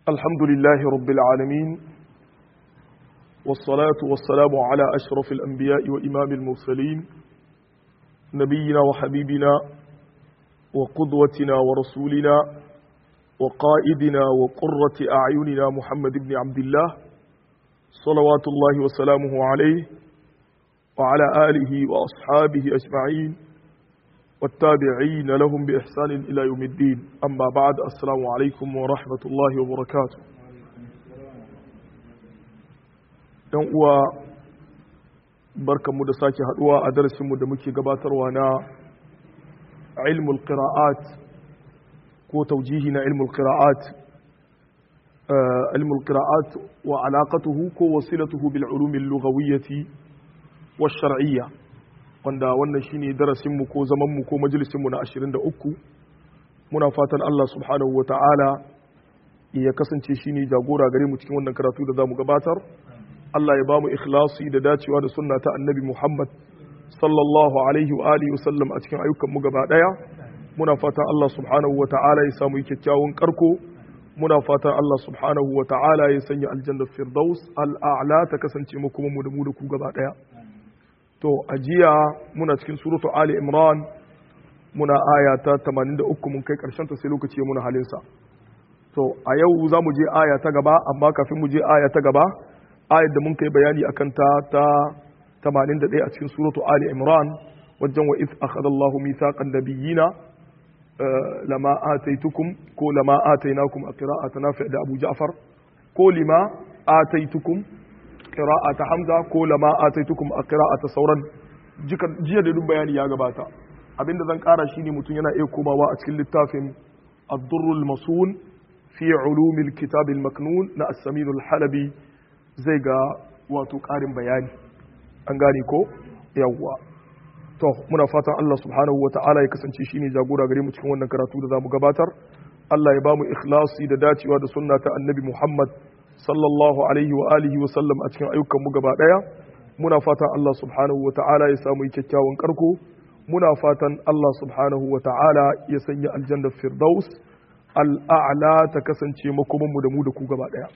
الحمد لله رب العالمين والصلاة والسلام على أشرف الأنبياء وإمام المرسلين نبينا وحبيبنا وقدوتنا ورسولنا وقائدنا وقرة أعيننا محمد بن عبد الله صلوات الله وسلامه عليه وعلى آله وأصحابه أجمعين والتابعين لهم بإحسان إلى يوم الدين أما بعد السلام عليكم ورحمة الله وبركاته uwa barkanmu da sake haduwa a darasinmu da muke gabatarwa na ilmul qira'at ko taujihi na ilmul qira'at wa alaqatuhu ko wasilatuhu bil ulumil lughawiyyati wash shar'iyya wanda wannan shine darasinmu ko zamanmu ko majalisinmu na 23 muna fatan Allah subhanahu wa ta'ala ya kasance shine jagora gare mu cikin wannan karatu da zamu gabatar Allah ya bamu ikhlasi da dacewa da sunna ta annabi Muhammad sallallahu alaihi wa alihi wa sallam a cikin ayyukan mu gaba daya muna fatan Allah subhanahu wa ta'ala ya samu kyakkyawan karko muna fatan Allah subhanahu wa ta'ala ya sanya aljanna firdaus al'a'la ta kasance mu kuma mu da ku gaba daya to ajiya muna cikin suratu Ali Imran muna aya ta 83 mun kai karshen ta sai lokaci muna halin sa to a yau zamu je aya ta gaba amma kafin mu je aya ta gaba ayar da mun kai bayani akan ta 81 a cikin suratu Ali Imran wajen wa if akhadha Allahu mithaqan nabiyina lama ataitukum ko lama atainakum a qira'atan nafi' da Abu Ja'far ko lima ataitukum qira'ata Hamza ko lama ataitukum a qira'ata sauran jiya da duk bayani ya gabata abinda zan kara shine mutum yana iya komawa a cikin littafin ad-durrul masun fi ulumil kitab al-maknun na as-samin al-halabi zai ga wato ƙarin bayani an gane ko yawwa to muna fatan Allah subhanahu wa ta'ala ya kasance shine jagora gare mu cikin wannan karatu da zamu gabatar Allah ya bamu ikhlasi da dacewa da sunna ta annabi Muhammad sallallahu alaihi wa alihi wa sallam a cikin ayyukan mu gaba daya muna fatan Allah subhanahu wa ta'ala ya samu kyakkyawan karko muna fatan Allah subhanahu wa ta'ala ya sanya aljanna firdaus al'a'la ta kasance makoman mu da mu da ku gaba daya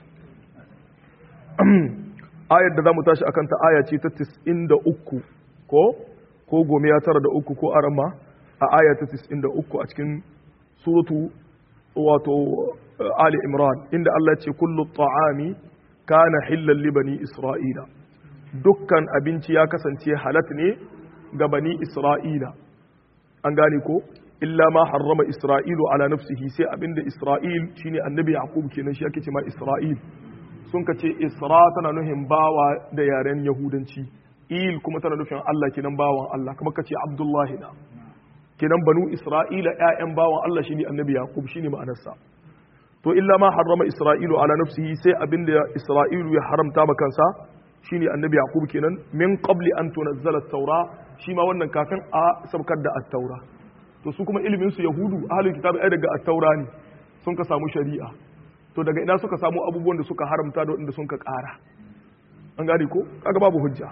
ayar da za mu tashi akan ta aya ce ta 93 ko gome ya tara da uku ko arama a aya ta 93 a cikin suratu wato Ali Imran inda Allah ce kullu ta'ami kana hillan li bani Isra'ila dukkan abinci ya kasance halat ne ga bani Isra'ila an gane ko illa ma harrama Isra'ilu ala nafsihi sai abinda Isra'il shine annabi Yaqub kenan shi ake ce ma Isra'il sun ka ce isra tana nufin bawa da yaren yahudanci il kuma tana nufin Allah kenan bawan Allah kuma ka ce abdullahi na kenan banu isra'ila ƴaƴan bawan Allah shine annabi yaqub shine ma'anarsa to illa ma harrama isra'ilu ala nafsihi sai abinda isra'ilu ya haramta ma kansa shine annabi yaqub kenan min qabli an tunazzala at-taura shi ma wannan kafin a sabkar da at-taura to su kuma ilimin su yahudu ahlul kitab ai daga at-taura ne sun ka samu shari'a to daga ina suka samu abubuwan da suka haramta da wanda sun ka ƙara an gane ko kaga babu hujja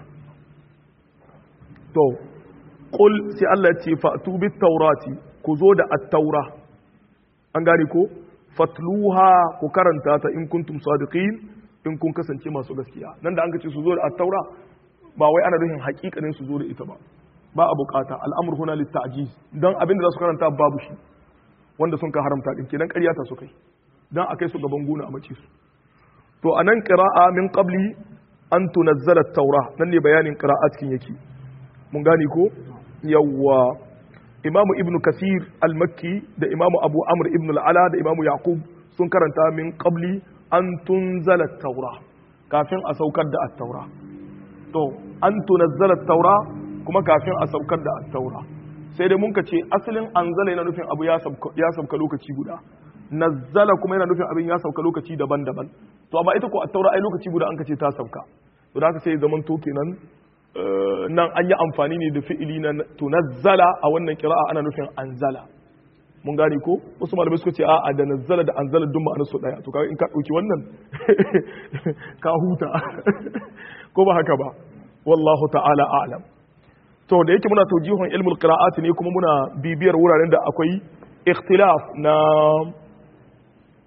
to qul sai Allah ya ce fa'tu bit taurati ku zo da at-taura an gane ko fatluha ku karanta ta in kuntum sadiqin in kun kasance masu gaskiya nan da an ce su zo da at-taura ba wai ana nufin hakikanin su zo da ita ba a bukata al'amur huna lit-ta'jiz dan abinda za su karanta babu shi wanda sun ka haramta din kenan ƙarya ta su kai dan akai su gaban gona a mace su to anan qira'a min qabli an tunazzala at-taura nan ne bayanin qira'a cikin yake mun gane ko yawwa imamu ibnu kasir al-makki da imamu abu amr ibn al-ala da imamu yaqub sun karanta min qabli an tunzala at-taura kafin a saukar da at-taura to an tunazzala at-taura kuma kafin a saukar da at-taura sai dai mun ka ce asalin anzala yana nufin abu ya sauka lokaci guda nazzala kuma yana nufin abin ya sauka lokaci daban-daban to amma ita ko at-taura ai lokaci guda an kace ta sauka to da haka sai zaman to kenan nan an yi amfani ne da fi'ili na tunazzala a wannan qira'a ana nufin anzala mun gane ko wasu malamai suka ce a'a da nazzala da anzala duk ma'anar su daya to kaga in ka dauki wannan ka huta ko ba haka ba wallahu ta'ala a'lam to da yake muna tawjihun ilmul qira'at ne kuma muna bibiyar wuraren da akwai ikhtilaf na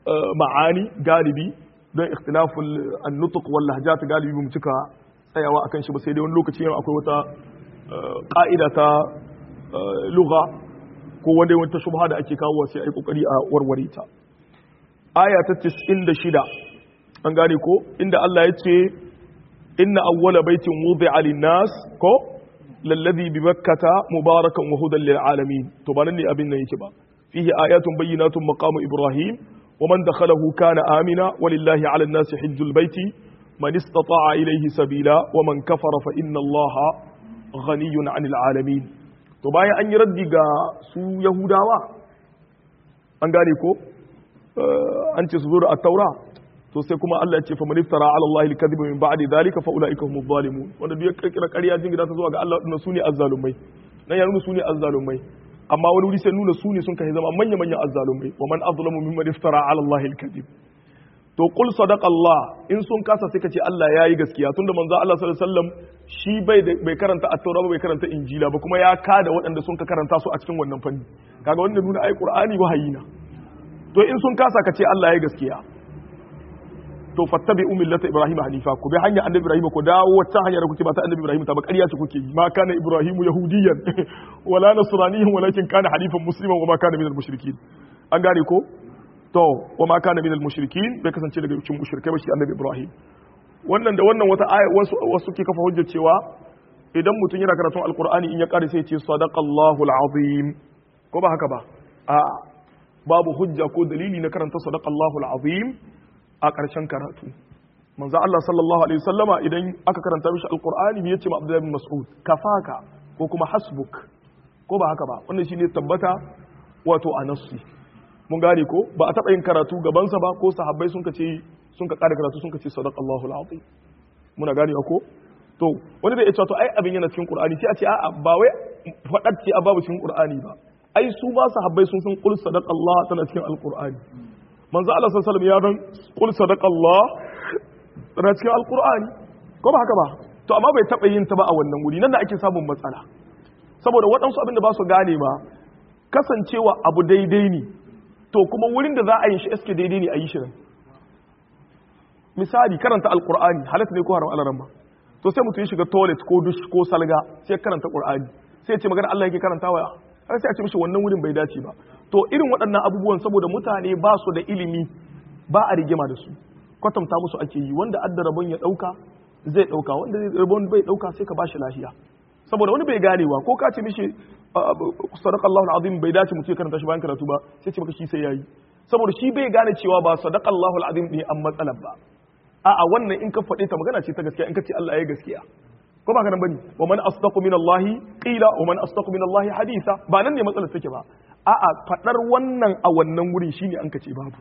ma'ani galibi don ikhtilaful an-nutq wal lahjat galibi mu cika tsayawa akan shi ba sai dai wani lokaci yau akwai wata ka'ida ta lugha ko wata shubha da ake kawo sai ai kokari a warware ta aya ta 96 an gane ko inda Allah ya ce inna awwala baitin wudi'a lin-nas ko lalladhi bi bakkata mubarakan wa hudan lil alamin to ba nan ne abin nan yake ba fihi ayatun bayyinatun maqamu ibrahim wa man dakhalahu kana amina walillahi 'ala an-nasi hajjul baiti man istata'a ilayhi sabila wa man kafara fa inna allaha ghaniyun 'anil alamin to bayan an yi raddi ga su yahudawa an gane ko an ce su zo da at-taura to sai kuma Allah ya ce fa man iftara 'ala allahi al-kadhiba min ba'di dhalika fa ulaika humuz zalimun wanda duk ya kirkira ƙarya jingida ta zuwa ga Allah dinnan sune azzalumai nan ya nuna sune azzalumai amma wani wuri sai nuna sune sun kai zama manya manyan azzalumai wa man azlamu mimman iftara 'ala allahi al-kadhib to qul sadaqa Allah in sun kasa sai ka ce Allah yayi gaskiya tunda manzo Allah sallallahu alaihi wasallam shi bai karanta at-taura ba bai karanta injila ba kuma ya kada waɗanda sun ka karanta su a cikin wannan fanni kaga wanda nuna ai qur'ani wahayi na to in sun kasa ka ce Allah yayi gaskiya to fattabi'u millata ibrahim hanifa ku bi hanya annabi ibrahim ku dawo wata hanya da kuke ba ta annabi ibrahim ta ba ƙarya ce kuke yi ma kana ibrahim yahudiyan wala nasraniyan walakin kana hanifan musliman wa ma kana minal mushrikin an gane ko to wa ma kana minal mushrikin bai kasance daga cikin mushrikai ba shi annabi ibrahim wannan da wannan wata aya wasu ke kafa hujjar cewa idan mutum yana karatun alqur'ani in ya kare sai ya ce sadaqallahu alazim ko ba haka ba a babu hujja ko dalili na karanta sadaqallahu alazim a ƙarshen karatu manzo Allah sallallahu alaihi wasallama idan aka karanta mishi alqur'ani me yace ma Abdullah bin Mas'ud kafaka ko kuma hasbuk ko ba haka ba wannan shine tabbata wato a nassi mun gane ko ba a taba yin karatu gaban sa ba ko sahabbai sun ka ƙara karatu sun ka ce sadaqallahu alazim muna gane ko to wani bai ce to ai abin yana cikin qur'ani sai a ce a'a ba wai fadar ce a babu cikin qur'ani ba ai su ba sahabbai sun san qul sadaqallahu tana cikin alqur'ani manzo Allah sallallahu alaihi wasallam ya dan qul sadaqallah tana cikin alqur'ani ko ba haka ba to amma bai taba yin ta ba a wannan wuri nan da ake samun matsala saboda waɗansu abin da ba su gane ba kasancewa abu daidai ne to kuma wurin da za a yi shi eske daidai ne a yi shi nan misali karanta alqur'ani halatta ne ko haram alaran ba to sai mutum ya shiga toilet ko dush ko salga sai karanta qur'ani sai ya ce magana Allah yake karantawa har sai a ce mishi wannan wurin bai dace ba to irin waɗannan abubuwan saboda mutane ba su da ilimi ba a rigima da su kwatanta musu ake yi wanda adda rabon ya ɗauka zai ɗauka wanda rabon bai ɗauka sai ka bashi lafiya saboda wani bai ganewa ko ka ce mishi sadaqallahu alazim bai dace mutum ya karanta shi bayan karatu ba sai ce maka shi sai yayi saboda shi bai gane cewa ba sadaqallahu alazim ne an matsalar ba a'a wannan in ka faɗe ta magana ce ta gaskiya in ka ce Allah ya gaskiya ko ba kana bane wa man asdaqu min Allah qila wa man asdaqu min Allah hadisa ba nan ne matsalar take ba a'a fadar wannan a wannan wurin shine an kace babu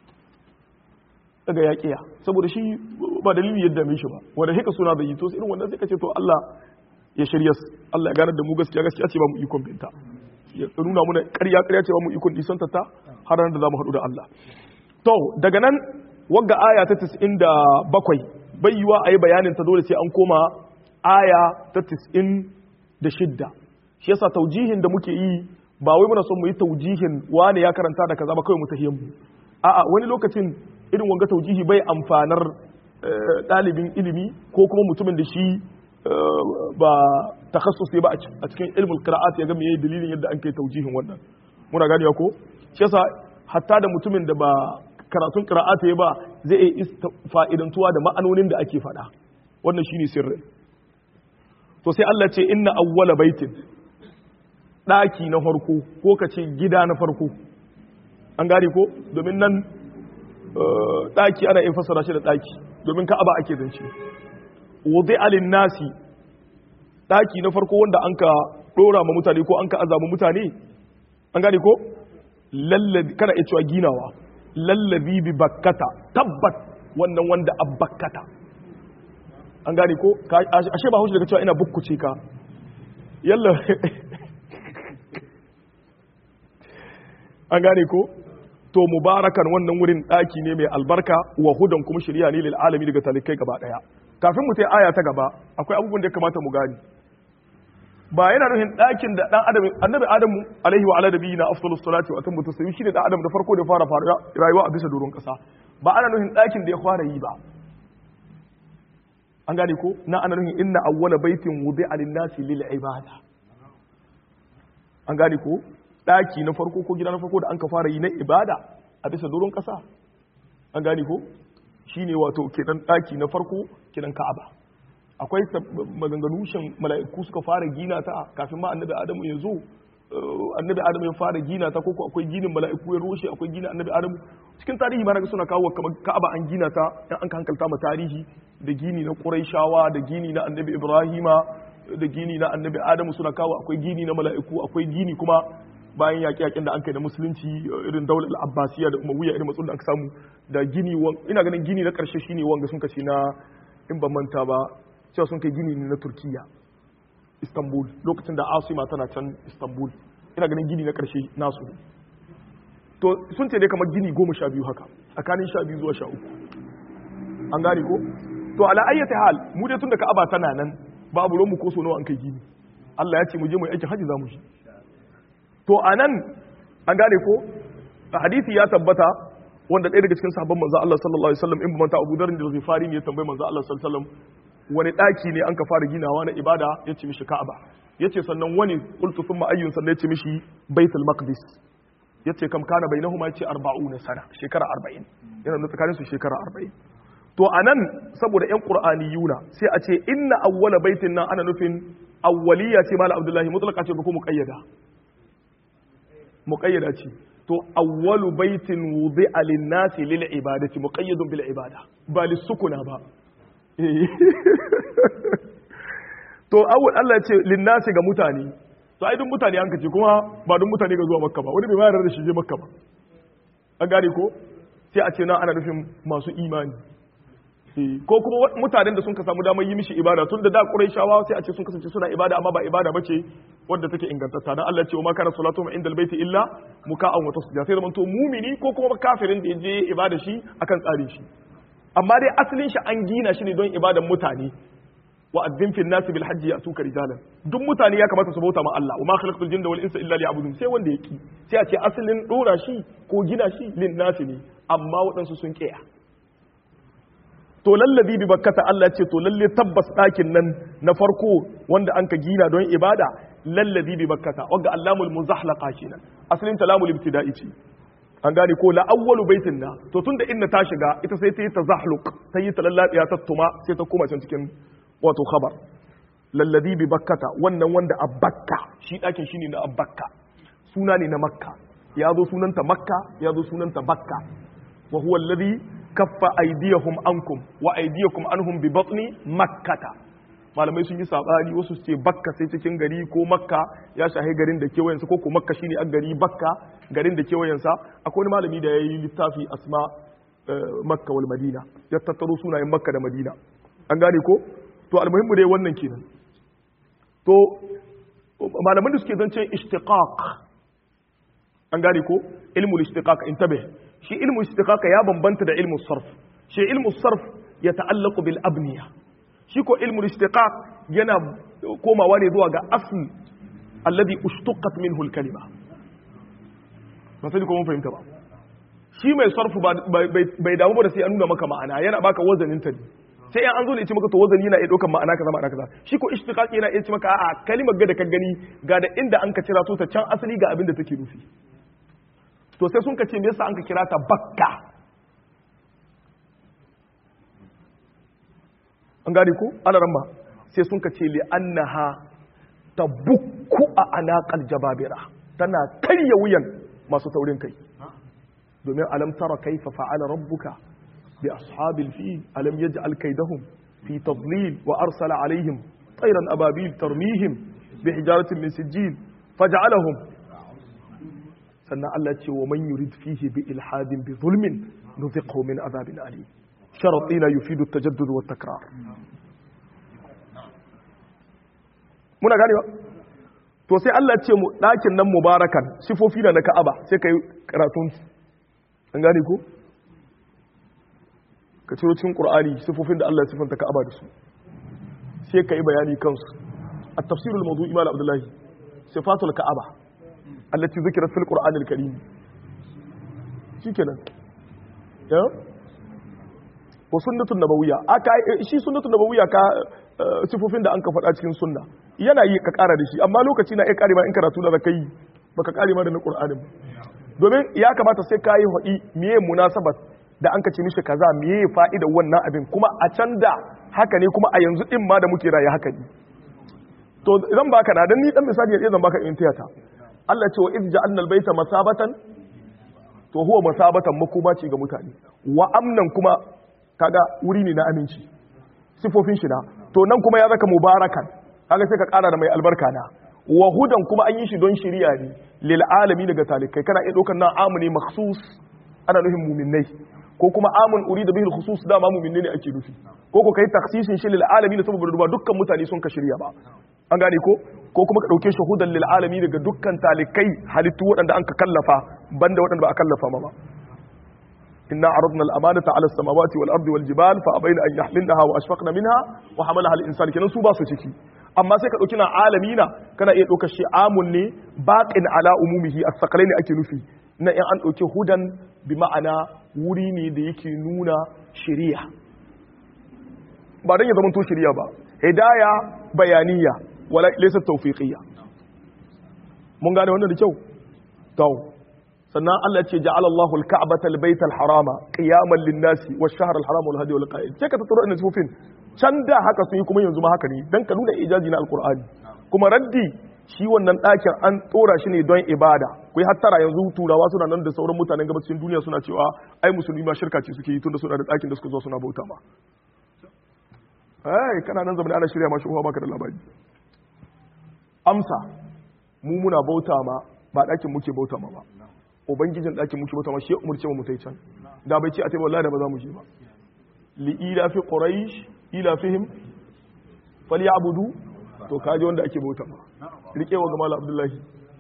daga yaqiya saboda shi ba dalili yadda mai shi ba wanda hika suna da yi to irin wannan sai kace to Allah ya shirya Allah ya ganar da mu gaskiya gaskiya ce ba mu ikon binta ya nuna muna ƙarya ƙarya ce ba mu ikon isanta ta har ran da zamu haɗu da Allah to daga nan wagga aya ta 97 bai yiwa ayi bayanin ta dole sai an koma aya ta 96 shi yasa taujihin da muke yi ba wai muna son mu yi taujihin wane ya karanta da kaza ba kawai mu tahiyan mu a'a wani lokacin irin wanga taujihi bai amfanar ɗalibin ilimi ko kuma mutumin da shi ba takhassusi ba a cikin ilmul qira'at ya ga meye dalilin yadda an kai taujihin wannan muna gani ko shi yasa hatta da mutumin da ba karatun qira'at ya ba zai yi fa'idantuwa da ma'anonin da ake faɗa wannan shine sirrin to sai Allah ce inna awwala baitin daki na farko ko ka ce gida na farko an gane ko domin nan daki ana yin fasara shi da daki domin ka'aba ake zance wudi'a lin-nasi daki na farko wanda anka dora ma mutane ko anka azaba mutane an gane ko lallabi kana iya cewa ginawa lallabi bi bakkata tabbat wannan wanda abbakkata an gane ko ashe ba haushi daga cewa ina bukkuce ka yalla an gane ko to mubarakan wannan wurin daki ne mai albarka wa hudan kuma shari'a ne lil alami daga talikai gaba daya kafin mu tai aya ta gaba akwai abubuwan da ya kamata mu gani ba yana nufin ɗakin da ɗan adam annabi adamu alaihi wa ala nabiyina afdalus salati wa atammu taslim shi ne ɗan adam da farko da fara rayuwa a bisa doron ƙasa ba ana nufin ɗakin da ya fara yi ba an gane ko na ana nufin inna awwala baitin wudi'a lin-nasi lil ibada an gane ko ɗaki na farko ko gida na farko da an ka fara yi na ibada a bisa doron ƙasa an gane ko shine wato kenan ɗaki na farko kenan Ka'aba akwai maganganu shan mala'iku suka fara gina ta kafin ma annabi Adamu ya zo annabi Adamu ya fara gina ta koko akwai ginin mala'iku ya roshe akwai ginin annabi Adamu cikin tarihi ma naga suna kawo kamar Ka'aba an gina ta in an hankalta ma tarihi da gini na Quraishawa da gini na annabi Ibrahima da gini na annabi Adamu suna kawo akwai gini na mala'iku akwai gini kuma bayan yaƙe-yaƙen da an kai da musulunci irin daular Abbasiya da Umayya irin matsalolin da aka samu da gini ina ganin gini na ƙarshe shine wanga sun kace na in ban manta ba cewa sun kai gini na Turkiya Istanbul lokacin da Asima tana can Istanbul ina ganin gini na ƙarshe nasu to sun ce dai kamar gini 12 haka tsakanin 12 zuwa 13 an gane ko to ala ayyati hal mu dai tun da Ka'aba tana nan babu ruwan mu ko so nawa an kai gini Allah ya ce mu je mu yi aikin haji za mu shi to anan an gane ko hadisi ya tabbata wanda ɗaya daga cikin sahabban manzo Allah sallallahu alaihi wasallam in manta Abu Dharr da Ghifari ne ya tambayi manzo Allah sallallahu alaihi wasallam wani daki ne an ka fara ginawa na ibada yace mishi Ka'aba yace sannan wani qultu thumma ayyun sannan yace mishi Baitul Maqdis yace kam kana bainahuma yace 40 sana shekara 40 yana da tsakanin su shekara 40 to anan saboda ƴan qur'aniyuna sai a ce inna awwala baitin nan ana nufin awwaliya ce mal Abdullahi mutlaqa ce ko muqayyada ce to awwalu baitin wudi'a lin-nasi lil ibadati muqayyadun bil ibada ba lisukuna ba to awwal Allah ya ce lin-nasi ga mutane to ai duk mutane an kace kuma ba duk mutane ga zuwa makka ba wani bai bayar da shi je makka ba an gane ko sai a ce na ana nufin masu imani ko kuma mutanen da sun ka samu damar yi mishi ibada tun da Qurayshawa sai a ce sun kasance suna ibada amma ba ibada bace wadda take ingantatta dan Allah ya ce wa ma kana salatu ma indal baiti illa muka'an wa tasdiya sai zaman to mumini ko kuma kafirin da yaje ibada shi akan tsarin shi amma dai asalin shi an gina shi ne don ibadan mutane wa addin fil nasi bil hajji yatuka rijalan duk mutane ya kamata su bauta ma Allah wa ma khalaqtul jinna wal insa illa liya'budun sai wanda yake sai a ce asalin dora shi ko gina shi lin nasi ne amma waɗansu sun kiya to lallabi bi bakkata Allah ce to lalle tabbas ɗakin nan na farko wanda an ka gina don ibada lallabi bi bakkata wanda allamul muzahlaqa kenan asalin talamul ibtida'i ce an gane ko la awwalu baitin na to tunda inna ta shiga ita sai ta yi tazahluq ta yi talallabiya ta tuma sai ta koma can cikin wato khabar lallabi bi bakkata wannan wanda a bakka shi ɗakin shine na bakka suna ne na makka ya zo sunanta makka ya zo sunanta bakka wa huwa alladhi kaffa aydiyahum ankum wa aydiyakum anhum bi batni makkata malamai sun yi sabani wasu su ce bakka sai cikin gari ko makka ya shahe garin da kewayensa ko ko makka shine a gari bakka garin da kewayensa akwai wani malami da yayi littafi asma makka wal madina ya tattaro sunayen makka da madina an gane ko to almuhimmu dai wannan kenan to malaman da suke zance ishtiqaq an gane ko ilmul ishtiqaq intabih shi ilmu istiqaqa ya bambanta da ilmu sarf shi ilmu sarf ya ta'allaqu bil abniya shi ko ilmu istiqaq yana komawa ne zuwa ga asl alladhi ushtuqqat minhu al kalima ba sai ko mun fahimta ba shi mai sarf bai damu ba da sai an nuna maka ma'ana yana baka wazanin ta sai an zo ne ce maka to wazani yana iya daukan ma'ana kaza shi ko ishtiqaq yana iya ce maka a'a kalimar ga da ka gani ga da inda an ka cira to ta can asali ga abin da take nufi to sai sun ka ce me yasa an ka kira ta bakka an gane ko alaramma sai sun ka ce li annaha tabukku a anaqal jababira tana karya wuyan masu taurin kai domin alam tara kaifa fa'ala rabbuka bi ashabil fil alam yaj'al kaydahum fi tadlil wa arsala alaihim tayran ababil tarmihim bi hijaratin min sijil faj'alahum sannan Allah ce wa man yurid fihi bi ilhadin bi zulmin nuziqhu min azabin alim sharatina yufidu at-tajaddud wa at-takrar muna gane ba to sai Allah ce mu dakin nan mubarakan sifofi da na Ka'aba sai kai karatun an gane ko ka ciro cikin Qur'ani sifofin da Allah ya sifanta Ka'aba da su sai kai bayani kansu التفسير الموضوعي مال عبد الله صفات الكعبة التي ذكرت في القرآن الكريم شي كده يا وسنة النبوية شي سنة النبوية ka sifofin da an ka faɗa cikin sunna yana yi ka ƙara da shi amma lokaci na iya ƙare ma in karatu da kai baka ƙare ma da na Qur'anin domin ya kamata sai ka yi haɗi miye munasabat da an ka ce mishi kaza miye fa'ida wannan abin kuma a can da haka ne kuma a yanzu din ma da muke raye haka ne to zan baka na dan ni dan misali ya zan baka in tiyata Allah ce wa iz ja'alna al-baita masabatan to huwa masabatan makoma ce ga mutane wa amnan kuma kaga wuri ne na aminci sifofin shi na to nan kuma ya zaka mubarakan kaga sai ka kara da mai albarka na wa hudan kuma an yi shi don shiriya ne lil alami daga talikai kana iya dokar nan amuni makhsus ana nufin mu'minnai ko kuma amun urida bihi al-khusus da ma mu'minai ne ake nufi ko kai takhsisin shi lil alami saboda duba dukkan mutane sun ka shirya ba an gane ko kuma ka dauke shi hudan lil alami daga dukkan talikai halittu waɗanda an ka kallafa banda waɗanda ba a kallafa ma ba inna aradna al amanata ala samawati wal ardi wal jibal fa abayna an yahmilnaha wa ashfaqna minha wa hamalaha al insan kenan su ba su ciki amma sai ka dauki na alamina kana iya daukar shi amun ne baqin ala umumihi as-saqalaini ake nufi na in an dauki hudan bi ma'ana wuri ne da yake nuna shari'a ba dan ya zama to shari'a ba hidaya bayaniya wala laysa tawfiqiyya mun gane wannan da kyau to sannan Allah ce ja'ala Allahu al-ka'bata al-bayta al-harama qiyaman lin-nasi wash-shahr al-haram wal-hadi wal-qa'id sai ka tattaro inda sufin can da haka sun yi kuma yanzu ma haka ne dan ka nuna ijazi na al-Qur'ani kuma raddi shi wannan ɗakin an tsora shi ne don ibada kai hattara yanzu turawa suna nan da sauran mutanen gabacin duniya suna cewa ai musulmi ma shirka ce suke yi tunda suna da ɗakin da suka zo suna bauta ma ai kana nan zamani ana shirya ma shi uwa baka da labari amsa mu muna bauta ma ba ɗakin muke bauta ma ba ubangijin ɗakin muke bauta ma shi ya umurce mu mutai can da bai ce a tai wallahi da ba za mu je ba li ila fi quraish ila fihim falyabudu to kaji wanda ake bauta ma rike wa gamal abdullahi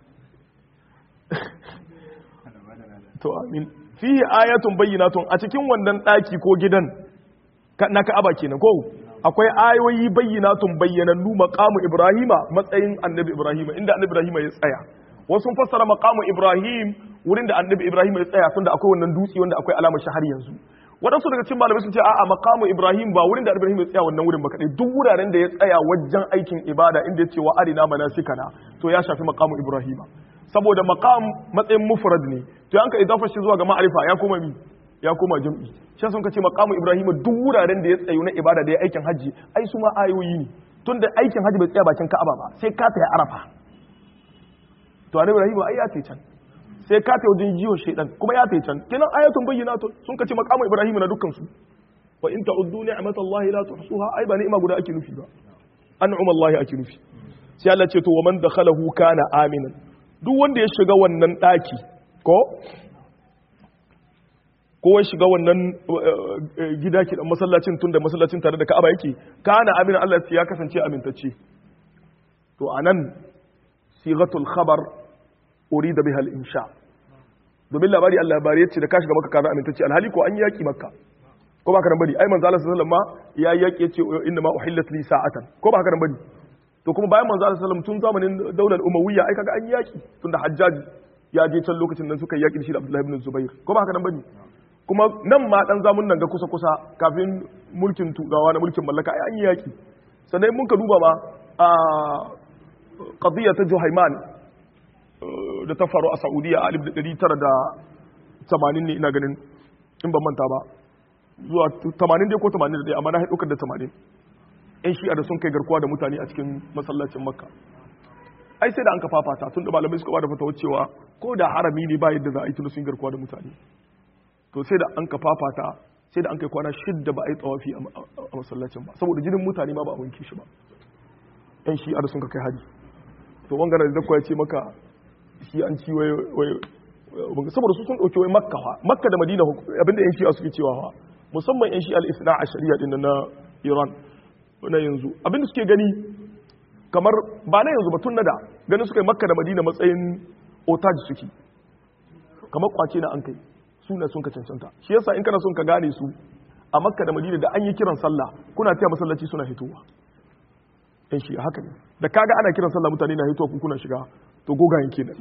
to amin fihi ayatun bayyinatun a cikin wannan ɗaki ko gidan na Ka'aba kenan ko akwai ayoyi bayyinatun bayyanannu maqamu ibrahima matsayin annabi ibrahima inda annabi ibrahima ya tsaya wasu sun fassara maqamu ibrahim wurin da annabi ibrahim ya tsaya tunda akwai wannan dutse wanda akwai alamar shi har yanzu waɗansu daga cikin malamai sun ce a'a maqamu ibrahim ba wurin da ibrahim ya tsaya wannan wurin ba kadai duk wuraren da ya tsaya wajen aikin ibada inda ya ce wa arina manasikana to ya shafi maqamu ibrahim saboda maqam matsayin mufrad ne to yanka idafa shi zuwa ga ma'arifa ya koma mi ya koma jam'i shi sun ka ce maqamu ibrahim duk wuraren da ya tsayu na ibada da ya aikin haji ai su ma ayoyi ne tunda aikin haji bai tsaya bakin ka'aba ba sai ka ta arafa to annabi ibrahim ai ya ce can sai ka ta wajen jiwon shaidan kuma ya tai can kenan ayatun bayyinatun sun kace maqamu ibrahim na dukkan su wa in ta'uddu ni'matallahi la tuhsuha ai ba ni'ima guda ake nufi ba an'ama Allah ake nufi sai Allah ce to wa man dakhalahu kana aminan duk wanda ya shiga wannan daki ko ya shiga wannan gida ki dan masallacin tunda masallacin tare da Ka'aba yake kana aminan Allah ya kasance amintacce to anan sigatul khabar urida biha al-insha domin labari Allah labari yace da ka shiga maka kaza amintacce alhali ko an yaki makka ko ba ka nan bari ai manzo Allah sallallahu alaihi wasallam ma ya yaki yace inna ma uhillat li sa'atan ko ba ka nan bari to kuma bayan manzo Allah sallallahu alaihi wasallam tun zamanin daular umawiyya ai kaga an yaki tunda hajjaj ya je can lokacin nan suka yaki da shi da Abdullah ibn Zubair ko ba ka nan bari kuma nan ma dan zamun nan ga kusa kusa kafin mulkin turawa na mulkin mallaka ai an yaki sannan mun ka duba ba a qadiyya ta Juhayman da ta faru a Saudiya a 1980 ne ina ganin in ban manta ba zuwa 80 dai ko 81 amma na haɗaukar da 80 'yan shi'a da sun kai garkuwa da mutane a cikin masallacin makka ai sai da an ka fafata tun da malamai suka ba da fatawar cewa ko da harami ne ba yadda za a yi tun sun garkuwa da mutane to sai da an ka fafata sai da an kai kwana 6 ba a yi tsawafi a masallacin ba saboda jinin mutane ma ba a wanke shi ba 'yan shi'a da sun ka kai hari to wangana da zakwa ya ce maka shi an ci wai saboda su sun dauke wai makka da madina abinda yan shi'a suke cewa musamman yan shi'a al-isna a shari'a din na Iran na yanzu abinda suke gani kamar ba na yanzu ba tun nada ganin suka yi makka da madina matsayin otaji suke kamar kwace na an kai suna sun ka cancanta shi yasa in kana son ka gane su a makka da madina da an yi kiran sallah kuna taya masallaci suna fitowa yan shi'a haka ne da kaga ana kiran sallah mutane na hito kuna shiga to gogayen kenan.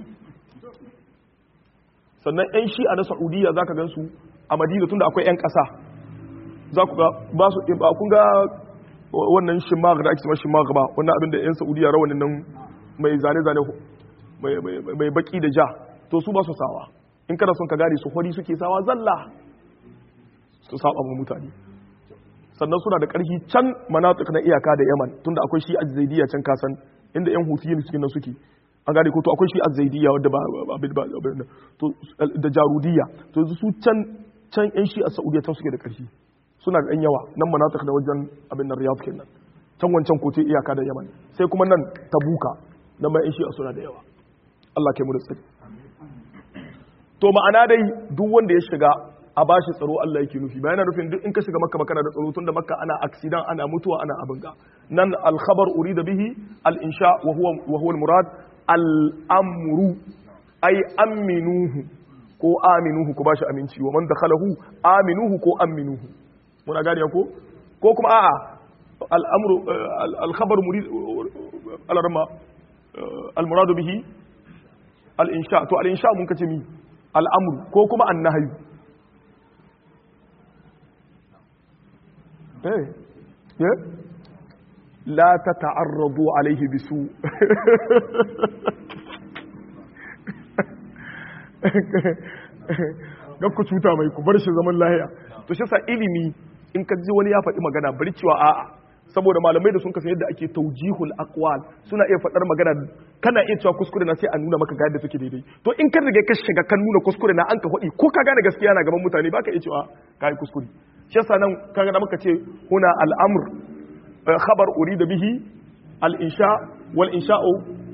Sannan yan shi'a na Saudiya zaka gansu a Madina tunda akwai yan ƙasa za ku ga ba su ba kun ga wannan shimag da ake cewa shimag ba wannan abin da yan Saudiya rawanin nan mai zane mai baki da ja to su ba su sawa in kana son ka gane su hori suke sawa zalla su saba mu mutane. Sannan suna da ƙarfi can manatik na iyaka da Yaman tunda akwai shi Zaidiyya can kasan inda yan Huthiyin suke nan suke an gane ko to akwai shi Zaidiyya wanda ba to da Jarudiyya to su can yan shi a Saudiya can suke da ƙarfi suna da ɗan yawa nan manatik da wajen abin nan Riyadh kenan can wancan kote iyaka da Yaman sai kuma nan Tabuka nan ma yan shi suna da yawa Allah kai mu da tsari. To ma'ana dai duk wanda ya shiga a bashi tsaro Allah yake nufi bayan nufin duk in ka shiga makka kana da tsaro tunda makka ana accident ana mutuwa ana abin ga nan al-khabar urida bihi al-insha wa huwa al-murad al-amru ay aminuhu ko aminuhu ko bashi aminci wa man dakhalahu aminuhu ko aminuhu muna gane ko kuma a'a al-amru al-khabar murid al-rama al-murad bihi al-insha to al-insha mun kace mi al-amru ko kuma an-nahyu لا تتعرضوا عليه بسوء don ku cuta mai ku bar shi zaman lahiya to shi sa ilimi in ka ji wani ya faɗi magana bari cewa a'a saboda malamai da sun kasa yadda ake taujihul aqwal suna iya faɗar magana kana iya cewa kuskure na sai a nuna maka ga yadda suke daidai to in ka riga ka shiga kan nuna kuskure na an ka faɗi ko ka gane gaskiya na gaban mutane baka iya cewa kai kuskure shi yasa nan kaga da muka ce huna al'amr khabar urida bihi al-insha wal insha'u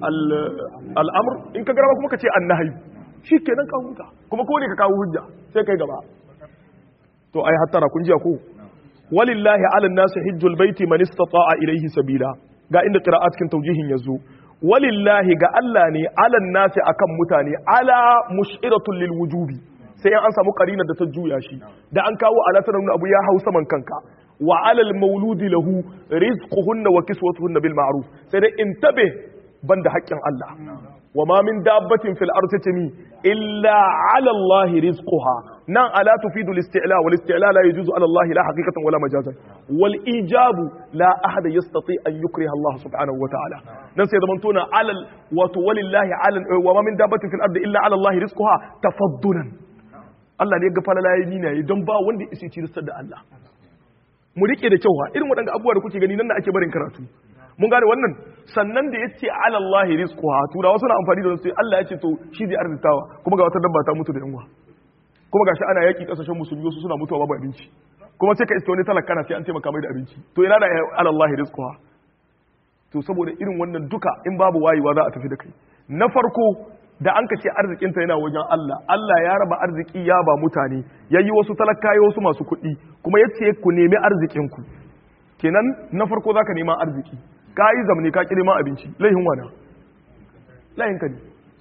al-amr in ka gara kuma ka ce an-nahy shikenan ka huta kuma ko ne ka kawo hujja sai kai gaba to ai hattara kun jiya ko walillahi 'ala an-nasi hajjul baiti man istata'a ilayhi sabila ga inda qira'at kin tawjihin yazo walillahi ga Allah ne 'ala an-nasi akan mutane ala mush'iratul lil wujubi sai an samu karinar da ta juya shi da an kawo alatar nuna abu ya hau saman kanka wa alal mauludi lahu rizquhunna wa kiswatuhunna bil ma'ruf sai dai intabe banda haƙƙin Allah wa ma min dabbatin fil ardi tami illa ala Allah rizquha nan ala tufidu al isti'la wal isti'la la yajuzu ala Allah la haqiqatan wala majazan wal ijabu la ahad yastati an yukriha Allah subhanahu wa ta'ala nan sai zaman tona alal wa walillahi ala wa ma min dabbatin fil ardi illa ala Allah rizquha tafaddulan Allah ne ya ga falala ya nina don ba wanda ya ci ristar da Allah mu rike da kyau irin waɗanda abubuwa da kuke gani nan da ake barin karatu mun gane wannan sannan da yace ala Allah rizquha turawa suna amfani da su Allah ya ce to shi zai arzitawa kuma ga wata dabba ta mutu da yanwa kuma gashi ana yaki kasashen musulmi su suna mutuwa babu abinci kuma sai ka iske wani talaka na sai an taimaka mai da abinci to ina da ala Allah rizquha to saboda irin wannan duka in babu wayewa za a tafi da kai na farko da an ka ce arzikinta yana wajen Allah Allah ya raba arziki ya ba mutane yayi wasu talakaye wasu masu kuɗi kuma yace ku nemi arzikinku kenan na farko zaka nema arziki ka yi zamne ka ki neman abinci laihin wana laihin ka ne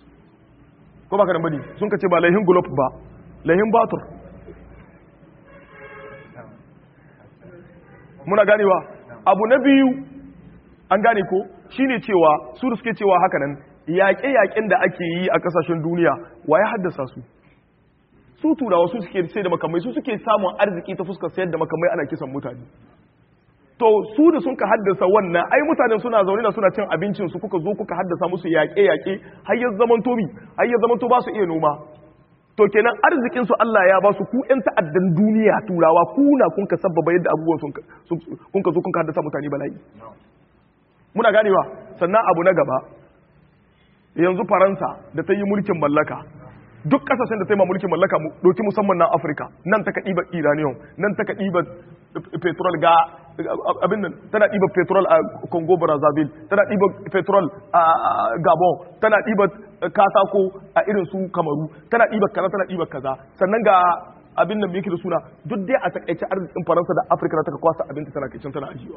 ko baka nan bane sun ka ce ba laihin gulop ba laihin batur muna ganewa abu na biyu an gane ko shine cewa su da suke cewa haka nan yaƙe-yaƙen da ake yi a ƙasashen duniya wa ya haddasa su turawa su suke sai da makamai su suke samun arziki ta fuskar sayar da makamai ana kisan mutane to su da sun ka haddasa wannan ai mutanen suna zaune da suna cin abincin su kuka zo kuka haddasa musu yaƙe-yaƙe har ya zamanto ba su iya noma to kenan arzikin su Allah ya ba su ku ƴan ta'addan duniya turawa kuna kun ka sabbaba yadda abubuwan kun ka zo kun ka haddasa mutane bala'i muna ganewa sannan abu na gaba yanzu faransa da ta yi mulkin mallaka duk kasashen da ta yi ma mulkin mallaka doki musamman na afirka nan ta kaɗiba iranium nan ta kaɗiba petrol ga abin nan tana ɗiba petrol a congo brazzaville tana ɗiba petrol a gabon tana ɗiba katako a irin su kamaru tana ɗiba kaza tana ɗiba kaza sannan ga abin nan yake da suna duk dai a takaice arzikin faransa da afirka na ta kwasa abinta tana kai tana ajiyewa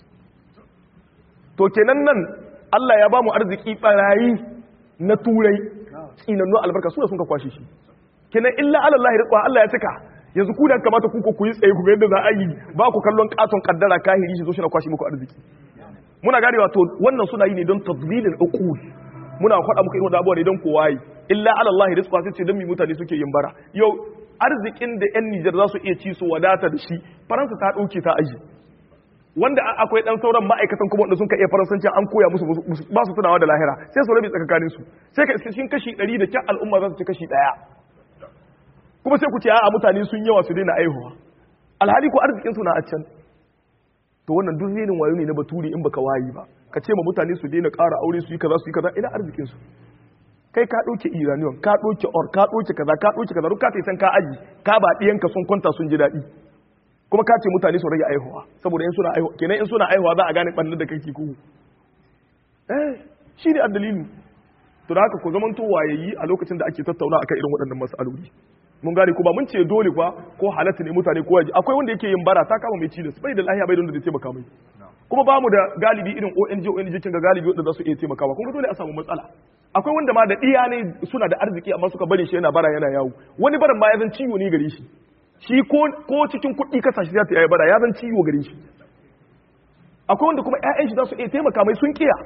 to kenan nan Allah ya ba mu arziki barayi na turai tsinannu albarka suna sun ka kwashe shi kenan illa alallahi rizqa Allah ya cika yanzu ku da kamata ku yi tsaye ku ga yadda za a yi ba ku kallon katon kaddara kahiri shi zo shi na kwashe muku arziki muna gane wato wannan suna yi ne don tadlilil uqul muna faɗa muka irin wannan abuwa ne don kowa yi illa ala Allah rizqa sai ce don mi mutane suke yin bara yau arzikin da yan Nijar za su iya ci su wadata da shi Faransa ta dauke ta aji wanda akwai dan sauran ma'aikatan kuma wanda sun ka iya faransanci an koya musu ba su tunawa da lahira sai su rabi tsakanin su sai ka cikin kashi 100 da kyan al'umma za su ci kashi 1 kuma sai ku ce a mutane sun yawa su daina aihuwa alhali ko arzikin su na a can to wannan duk renin wayo ne na baturi in baka wayi ba ka ce ma mutane su daina ƙara aure su yi kaza ina arzikin su kai ka ɗauke iraniyon ka ɗauke or ka ɗauke kaza duk ka sai san ka aji ka ba ɗiyanka sun kwanta sun ji daɗi kuma ka ce mutane su rage aihuwa saboda in suna aihuwa kenan in suna aihuwa za a gane ɓannar da kake ku shi ne addalili to da haka ku zamanto wayayi a lokacin da ake tattauna akan irin waɗannan mas'aloli mun gane ko ba mun ce dole kwa ko halatta ne mutane ko yaji akwai wanda yake yin bara ta kama mai cilis bai da lahiya bai da wanda zai taimaka mai kuma ba mu da galibi irin ONG kin ga galibi wanda za su iya taimakawa kuma dole a samu matsala akwai wanda ma da iya ne suna da arziki amma suka bari shi yana bara yana yawo wani barin ma ya zan ciwo ne gare shi shi ko cikin kuɗi kasa shi za ta yi bara ya zan ciwo gare shi akwai wanda kuma ƴaƴan shi za su iya taimaka mai sun kiya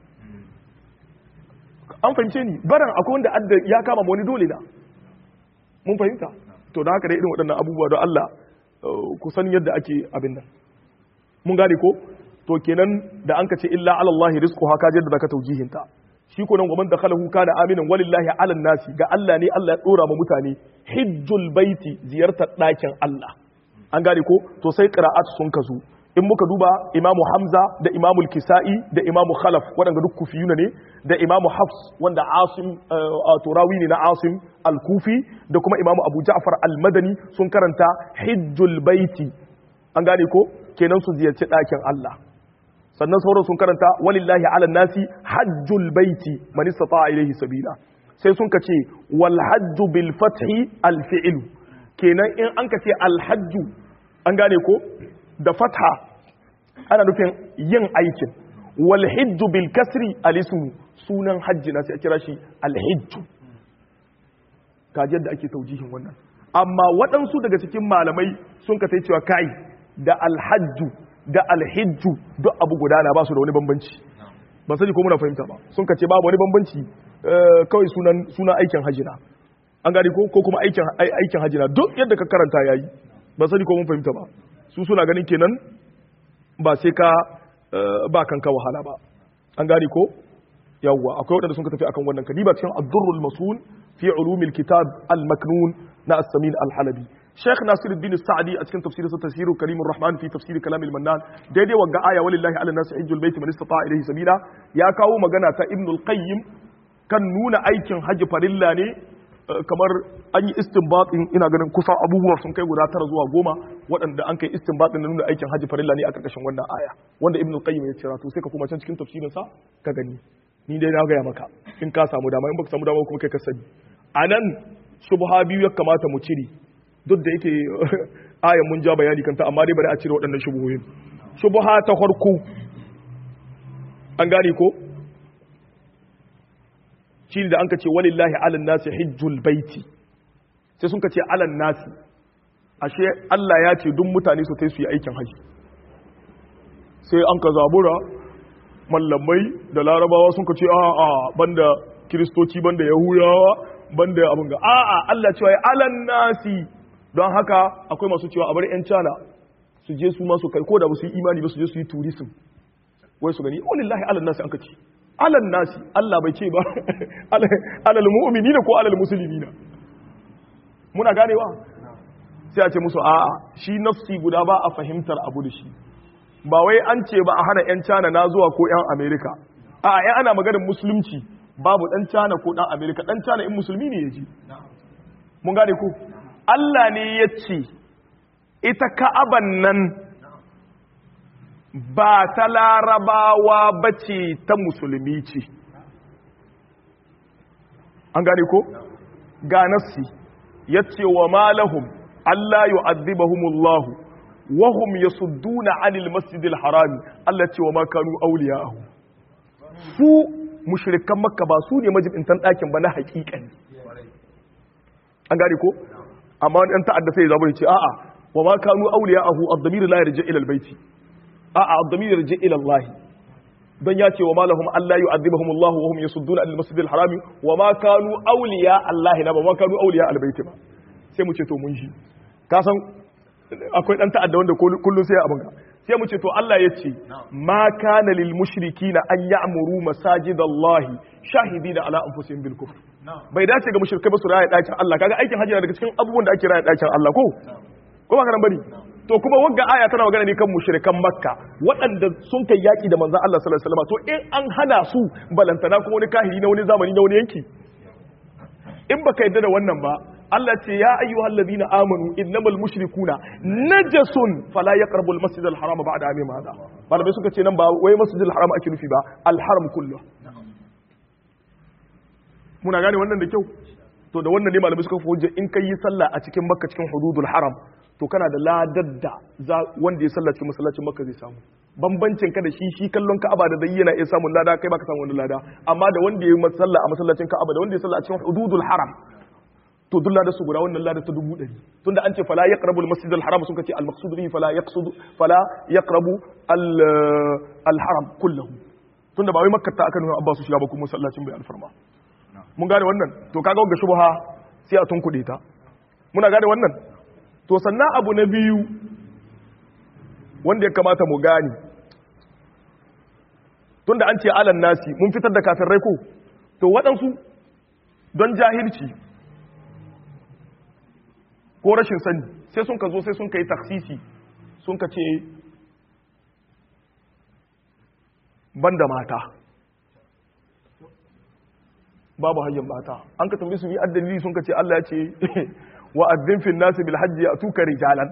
an fahimce ni baran akwai wanda ya kama wani dole na mun fahimta to da haka dai irin waɗannan abubuwa don Allah ku san yadda ake abin nan mun gane ko to kenan da an ka ce illa ala Allah rizquha ka jadda ka taujihinta shi ko nan wa man dakhalahu kana aminan walillahi ala nasi ga Allah ne Allah ya dora ma mutane hijjul baiti ziyartar ɗakin Allah an gane ko to sai qira'at sun kazu in muka duba imamu Hamza da imamu Kisa'i da imamu Khalaf waɗanda duk kufiyuna ne da imamu Hafs wanda Asim turawi ne na Asim al-Kufi da kuma imamu Abu Ja'far al-Madani sun karanta hijjul baiti an gane ko kenan su ziyarci ɗakin Allah sannan sauran sun karanta walillahi ala nasi hajjul baiti man istata'a ilayhi sabila sai sun kace wal hajju bil fathi al fi'l kenan in an kace al hajju an gane ko da fatha ana nufin yin aikin wal hijju bil kasri al ismu sunan hajji na sai a kira shi al hijju kaji yadda ake taujihin wannan amma waɗansu daga cikin malamai sun kace cewa kai da al hajju da alhijju duk abu guda na ba su da wani bambanci ban sani ko muna fahimta ba sun kace babu wani bambanci kawai sunan aikin hajjina an gani ko kuma aikin hajjina duk yadda ka karanta yayi ban sani ko mun fahimta ba su suna ganin kenan ba sai ka ba kanka wahala ba an gani ko yawwa akwai wadanda sun ka tafi akan wannan kadiba cikin ad-durrul masun fi ulumil kitab al-maknun na as-samin al-halabi Sheikh Nasiruddin Sa'di a cikin tafsirinsa Tafsirul Karimur Rahman fi tafsir Kalam al-Mannan daidai wanga aya walillahi ala nasi hajjul baiti man istata'a ilayhi sabila ya kawo magana ta Ibn al-Qayyim kan nuna aikin haji farilla ne kamar an yi istinbatin ina ganin kusan abubuwa sun kai guda 9 zuwa 10 waɗanda an kai istinbatin nuna aikin haji farilla ne a karkashin wannan aya wanda Ibn al-Qayyim ya cira to sai ka kuma can cikin tafsirinsa ka gani ni dai na gaya maka in ka samu dama in baka samu dama kuma kai ka sani anan shubha biyu ya kamata mu cire duk da yake ayan mun ja bayani kanta amma dai bari a cire waɗannan shubuhoyin shubha ta farko an gane ko shi da an ka ce walillahi alan nasi hijjul baiti sai sun ka ce alan nasi ashe Allah ya ce duk mutane su tai su yi aikin haji sai an ka zabura mallamai da larabawa sun ka ce a banda kiristoci banda yahudawa banda abin ga a'a Allah cewa ya alan nasi don haka akwai masu cewa a bar yan cana su je su masu kai ko da ba su yi imani ba su je su yi tourism wai su gani wallahi alal nasi an ka ce alal nasi Allah bai ce ba alal mu'minina ko alal muslimina muna ganewa sai a ce musu a'a shi nafsi guda ba a fahimtar abu da shi ba wai an ce ba a hana yan cana na zuwa ko yan America a'a yan ana maganar musulunci babu dan cana ko dan America dan cana in musulmi ne yaji mun gane ko Allah ne ya ce ita Ka'aban nan ba ta larabawa bace ta musulmi ce an gane ko ga nassi yace wa malahum alla yu'adhibahumullahu wa hum yasudduna 'anil masjidil harami Allah ce wa ma kanu awliya'ahu su mushrikan makka ba su ne majibintan ɗakin ba na haƙiƙani an gane ko amma wani ɗan ta'adda sai ya zama ya ce a'a wa ma kanu awliya'ahu ad-damir la yarji ila al-bayti a'a ad-damir yarji ila Allah don ya ce wa malahum Allah yu'adhibuhum Allah wa hum yasudduna anil masjidil harami wa ma kanu awliya Allah na ba ma kanu awliya albayti ba sai mu ce to mun shi ka san akwai dan ta'adda wanda kullun sai abin ka sai mu ce to Allah ya ce ma kana lil mushrikina an ya'muru masajidallahi shahidina ala anfusihim bil kufr bai dace ga mushrikai ba su raya dakin Allah kaga aikin hajji daga cikin abubuwan da ake raya dakin Allah ko ba ka nan bari to kuma wagga aya tana magana ne kan mushrikan makka waɗanda sun kai yaki da manzon Allah sallallahu alaihi wasallam to in an hana su balantana kuma wani kahiri na wani zamani na wani yanki in baka yadda da wannan ba Allah ce ya ayyuhal ladina amanu innamal mushrikuna najasun fala yaqrabul masjidal haram ba'da amim hada malamai suka ce nan ba wai masjidil haram ake nufi ba al haram kullu muna gane wannan da kyau to da wannan ne malamai suka hujja in kai yi sallah a cikin makka cikin hududul haram to kana da ladar da wanda ya sallah cikin masallacin makka zai samu bambancin ka da shi kallon ka'aba da dai yana iya samun lada kai baka samu wani lada amma da wanda ya yi sallah a masallacin ka'aba da wanda ya sallah a cikin hududul haram to duk lada su guda wannan lada ta 100 tunda an ce fala yaqrabul masjidal haram sun ce al maqsud bihi fala yaqrabu al haram kullahu tunda ba wai makka ta aka nuna abba su shiga ba kuma masallacin bai alfarma mun gane wannan to kaga ga shubha sai a tunkuɗe ta muna gane wannan to sannan abu na biyu wanda ya kamata mu gane tunda an ce alan nasi mun fitar da kafirai ko to waɗansu don jahilci ko rashin sani sai sun ka zo sai sun ka yi taksisi sun ka ce banda mata babu hanyar mata an ka tambayi su yi addalili sun ka ce Allah ya ce wa azzin fil nasi bil hajji atuka rijalan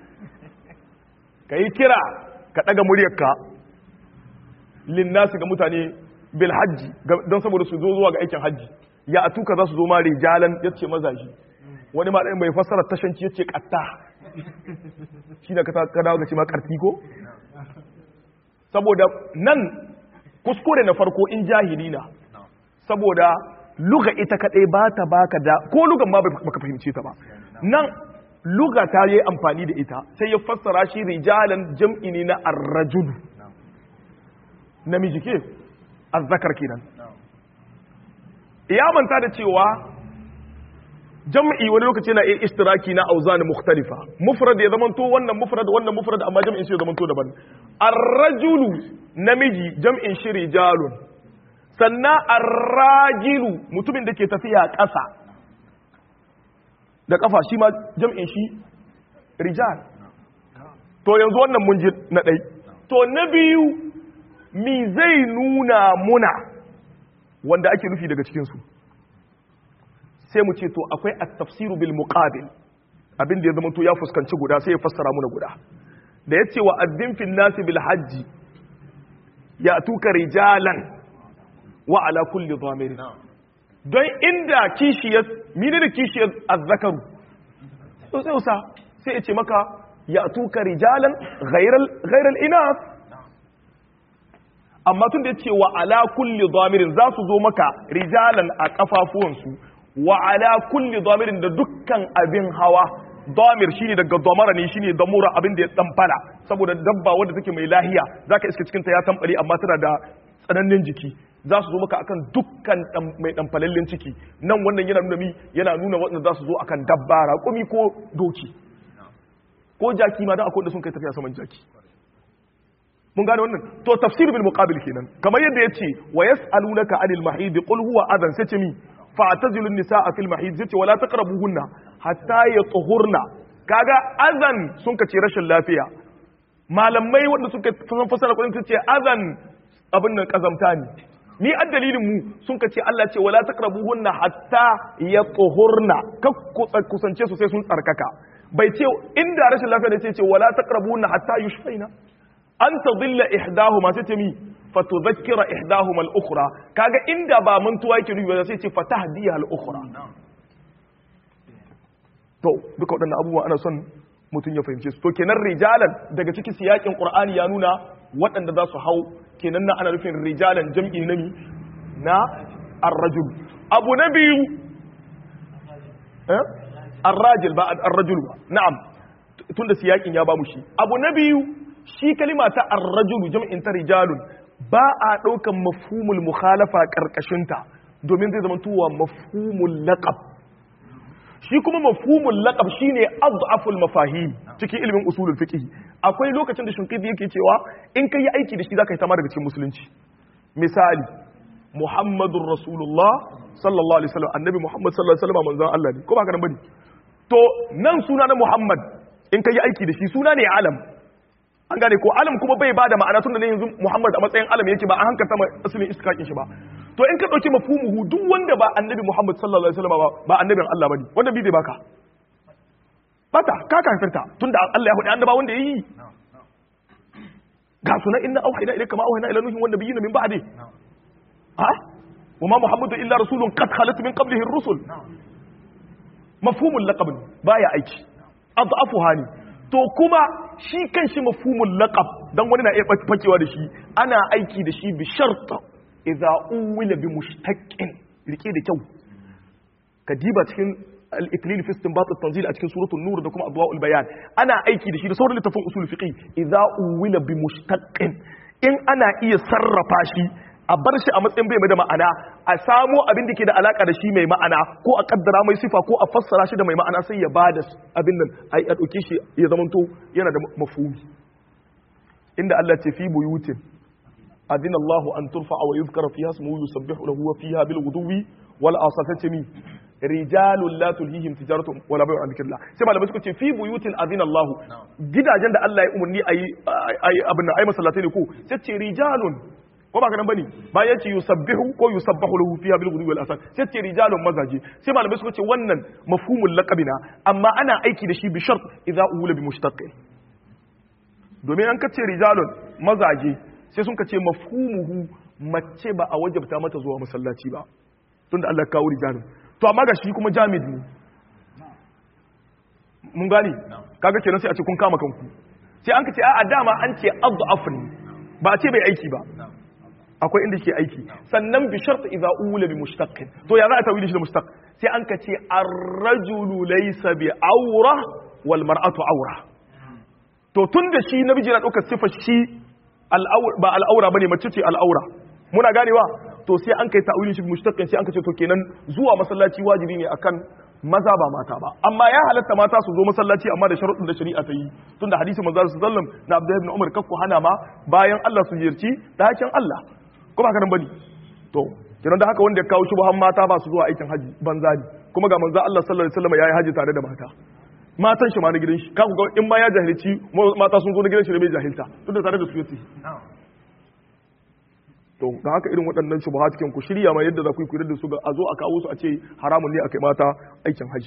kai kira ka daga muryarka lin nasi ga mutane bil hajji don saboda su zo zuwa ga aikin hajji ya atuka za su zo ma rijalan yace mazaji wani ma ɗayan bai fassara tashanci yace katta shi da ka dawo ga ce ma karti ko saboda nan kuskure na farko in jahilina saboda luga ita kadai ba ta baka da ko lugan ma baka fahimce ta ba nan luga ta yi amfani da ita sai ya fassara shi rijalan jam'i ne na ar-rajul namiji ke azzakar kenan ya manta da cewa jam'i wani lokaci na iya istiraki na auzan mukhtalifa mufrad ya zamanto wannan mufrad amma jam'in shi ya zamanto daban ar-rajulu namiji jam'in shi rijalun sannan arrajilu mutumin da ke tafiya ƙasa da ƙafa shi ma jam'in shi rijal to yanzu wannan mun ji na ɗai to na biyu mi zai nuna muna wanda ake nufi daga cikinsu sai mu ce to akwai at-tafsiru bil muqabil abin da ya zama to ya fuskanci guda sai ya fassara muna guda da yace wa addin fil nasi bil hajji ya tuka rijalan wa ala kulli dhamirin don inda kishiyar mini da kishiyar azzakaru sai usa sai ya ce maka ya tuka rijalan ghairal inas amma tun da ya ce wa ala kulli dhamirin za su zo maka rijalan a kafafuwansu wa ala kulli dhamirin da dukkan abin hawa dhamir shine daga dhamara ne shine damura abin da ya damfara saboda dabba wanda take mai lahiya zaka iska cikin ta ya tambare amma tana da tsananin jiki za su zo maka akan dukkan mai ɗanfalallin ciki nan wannan yana nuna waɗanda za su zo akan dabba raƙumi ko doki ko jaki ma don akwai da sun kai tafiya saman jaki mun gane wannan to tafsir bil muqabil kenan kamar yadda yace wa yas'alunaka anil mahid qul huwa adan sai ce mi fa'tazilu an-nisaa fil mahid sai ce wala taqrabuhunna hatta yatuhurna kaga adan sun kace rashin lafiya malamai wanda suka san fasara kudin ce adan abin nan kazamta ne ni a dalilin mu sun ka ce Allah ce wala taqrabuhunna hatta yatuhurna kusance su sai sun tsarkaka bai ce inda rashin lafiya ne ce wala taqrabuhunna hatta yushfaina an tadilla ihdahuma sai ce mi fatudhakkira ihdahuma al-ukhra kaga inda ba mantuwa yake nufi ba sai ce fatahdiya al-ukhra to duka wadannan abubuwa ana son mutum ya fahimce su to kenan rijalan daga cikin siyakin qur'ani ya nuna waɗanda za su hau kenan na ana nufin rijalan jam'i nami na ar-rajul abu na biyu ar-rajul ba ar-rajul ba na'am tunda siyakin ya ba mu shi abu na biyu shi kalima ta ar-rajul jam'in ta rijalun ba a ɗaukan mafhumul mukhalafa ƙarƙashinta domin zai zama tuwa mafhumul laqab. Shi kuma mafhumul laqab shine adhaful mafahim cikin ilimin usulul fiqh. Akwai lokacin da Shinqiti yake cewa in kai aiki da shi zaka yi tama daga cikin musulunci. Misali Muhammadur Rasulullah sallallahu alaihi wasallam, annabi Muhammad sallallahu alaihi wasallam manzon Allah ne, ko ba ka nan bane? To nan suna na Muhammad in kai aiki da shi suna ne alam. An gane ko alam kuma bai bada ma'ana tunda ne yanzu Muhammad a matsayin alam yake ba an hankalta mai asalin iskakin shi ba. To in ka dauki mafhumuhu duk wanda ba annabi Muhammad sallallahu alaihi wasallam ba annabin Allah bane, wanda bi zai baka bata ka kafirta tunda Allah ya hudu annaba wanda yayi ga sunan inna auhayna ilayka ma auhayna ila nuhin wan nabiyina min ba'di ha wama Muhammadu illa rasulun qad khalat min qablihi ar-rusul. Mafhumul laqab baya aiki adhafu hani. To kuma shi kanshi mafhumul laqab dan wani na iya fakewa da shi ana aiki da shi bi shart idza uwila bi mushtaqqin. Rike da kyau ka diba cikin al-iklil fi istinbat at-tanzil a cikin suratul nur da kuma adwaul bayan ana aiki da shi da sauran littafin usul fiqh idza uwila bi mushtaqqin. In ana iya sarrafa shi a bar shi a matsayin bai da ma'ana, a samo abin da ke da alaka da shi mai ma'ana, ko a kaddara mai sifa ko a fassara shi da mai ma'ana sai ya bada abin nan a dauke shi ya zamanto yana da mafhumi. Inda Allah ce fi buyutin adina Allahu an turfa wa yuzkara fiha ismuhu yusabbihu lahu wa fiha bil ghuduwi wal asafati min rijalun la tulhihim tijaratun wala bai'un an dhikrillah. Sai malamai suka ce fi buyutin adina Allahu, gidajen da Allah ya umarni ayi abin nan ayi masallatai ne ko sai ce rijalun, ko ba kanan bane bayan ce yusabbihu ko yusabbahu lahu fiha bil ghudwi wal asal sai ce rijalun mazaji. Sai malamai suka ce wannan mafhumul laqabina amma ana aiki da shi bi shart idza uwila bi mushtaqin. Domin an kace rijalun mazaji sai sun kace mafhumuhu mace ba a wajabta mata zuwa masallaci ba tunda Allah kawo rijalun. To amma ga shi kuma jamid ne, mun gani kaga kenan sai a ce kun kama kanku. Sai an kace a dama an ce adhaf ne ba a ce bai aiki ba, akwai inda ke aiki. Sannan bi shart idza ula bi mushtaqin. To ya za a tawili shi da mushtaq? Sai an kace ar-rajulu laysa bi awra wal mar'atu awra. To tunda shi namiji na daukar sifar shi ba al-awra bane, mace ce al-awra, muna ganewa. To sai an kai ta'wilin shi bi mushtaqin, sai an kace to kenan zuwa masallaci wajibi ne akan maza ba mata ba. Amma ya halatta mata su zo masallaci amma da sharuɗin da shari'a ta yi, tunda hadisi manzo sallallahu alaihi wasallam na Abdullah ibn Umar kakku hana ma bayan Allah su ziyarci dakin Allah, kuma haka nan bane. To kiran da haka wanda ya kawo shubhan mata ba su zuwa aikin haji banza ne, kuma ga manzo Allah sallallahu alaihi wasallam yayi haji tare da mata, matan shi ma na gidan shi. Ka ku ga in ma ya jahilci mata sun zo na gidan shi da bai jahilta tunda tare da su yake. To da haka irin waɗannan shubha cikin ku shirya ma yadda za ku yi da su ga a zo a kawo su a ce haramun ne akai mata aikin haji.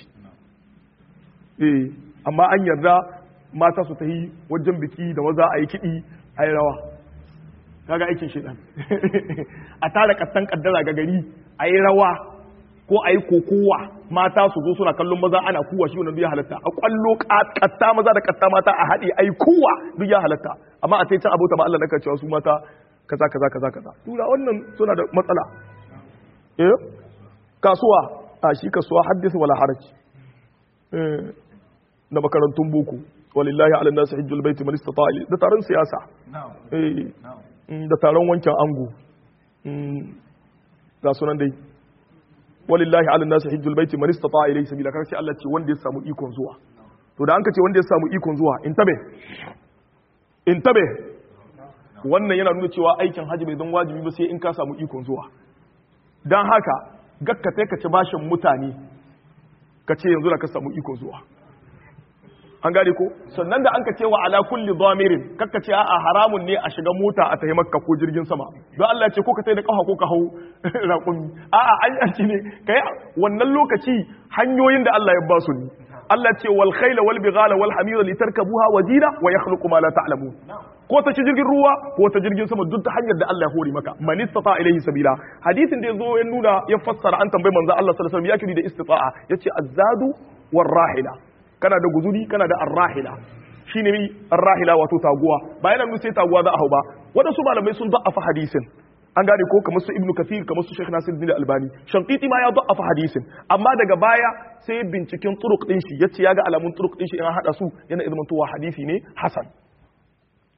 Amma an yarda mata su tahi wajen biki da maza a yi kiɗi a yi rawa, kaga aikin shedan a tara kattan kaddara ga gari a yi rawa ko a yi kokowa, mata su zo suna kallon maza ana kuwa, shi wannan duk ya halatta. A kwallo katta maza da katta mata a haɗe a yi kuwa duk ya halatta. Amma a sai can abota ma Allah naka cewa su mata kaza kaza kaza kaza, tura wannan suna da matsala. Kasuwa a shi kasuwa haddisa wala haraji na makarantun boko walillahi ala nasu hijjul baiti man istata'a da taron siyasa da taron wancan ango ga sunan dai walillahi ala nasu hijjul baiti man istata'a ilayhi sabila, kace Allah ce wanda ya samu ikon zuwa. To da an ka ce wanda ya samu ikon zuwa intabe wannan yana nuna cewa aikin hajji bai zan wajibi ba sai in ka samu ikon zuwa. Dan haka gakkata ka ci bashin mutane ka ce yanzu da ka samu ikon zuwa, an gane ko. Sannan da an ka ce wa ala kulli dhamirin kakka ce a'a haramun ne a shiga mota a tafi Makka ko jirgin sama, don Allah ya ce ko ka tai da kafa ko ka hau raƙumi. A'a an yanci ne kai wannan lokaci hanyoyin da Allah ya ba su ne. Allah ce wal khayla wal bighala wal hamira litarkabuha wa zina wa yakhluqu ma la ta'lamun. Ko ta ci jirgin ruwa ko ta jirgin sama duk ta hanyar da Allah ya hore maka, man istata ilayhi sabila. Hadisin da yazo ya nuna ya fassara an tambayi manzo Allah sallallahu alaihi wasallam ya kiri da istita'a, yace azzadu war rahila, kana da guzuri kana da arrahila. Shine mi arrahila wato taguwa, ba yana nuna sai taguwa za a hau ba. Wadansu malamai sun da'afa hadisin, an gane ko kamar su Ibn Kathir kamar su Sheikh Nasiruddin Albani. Shanqiti ma ya da'afa hadisin, amma daga baya sai binciken turuq din shi yace ya ga alamun turuq din shi in an hada su yana izmantowa hadisi ne hasan.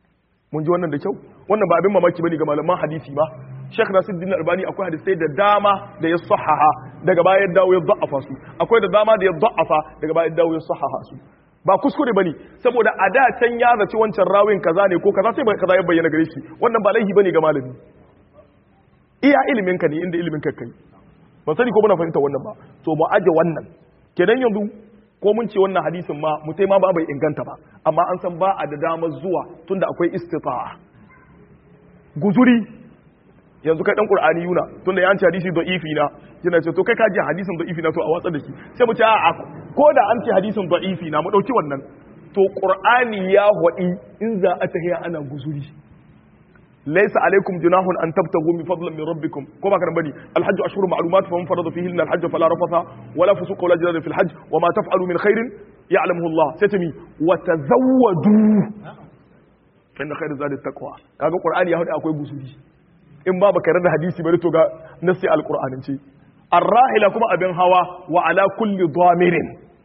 mun ji wannan da kyau wannan ba abin mamaki bane ga malaman hadisi ba Sheikh Nasiruddin Albani akwai hadisai da dama da ya sahaha daga baya ya dawo ya da'afa su akwai da dama da ya da'afa daga baya ya dawo ya sahaha su ba kuskure bane saboda a da can ya zaci wancan rawin kaza ne ko kaza sai kaza ya bayyana gare shi wannan ba laifi bane ga malami iya ilimin ka ne inda ilimin ka kai ba sani ko muna fahimta wannan ba to mu aje wannan kenan yanzu ko mun ce wannan hadisin ma mutai ma ba bai inganta ba amma an san ba a da damar zuwa tunda akwai istita'a guzuri yanzu kai dan qur'ani yuna tunda ya an ce hadisi da'ifi na yana ce to kai ka ji hadisin da'ifi na to a watsa da shi sai mu ce a ko da an ce hadisin da'ifi na mu dauki wannan to qur'ani ya hwadi in za a tahiya ana guzuri laysa alaikum junahun an tabtagu min fadlan min rabbikum ko ba kan bane alhajj ashhur ma'lumat faman farada fihi alhajj fala rafatha wala fusuqa wala jidala fil hajj wama taf'alu min khairin ya'lamuhu Allah satami wa tazawwadu fa inna khayra zadi taqwa kaga qur'ani ya hwadi akwai guzuri in ba baka rada hadisi bari to ga nasi alqur'anin ce arrahila kuma abin hawa wa ala kulli dhamirin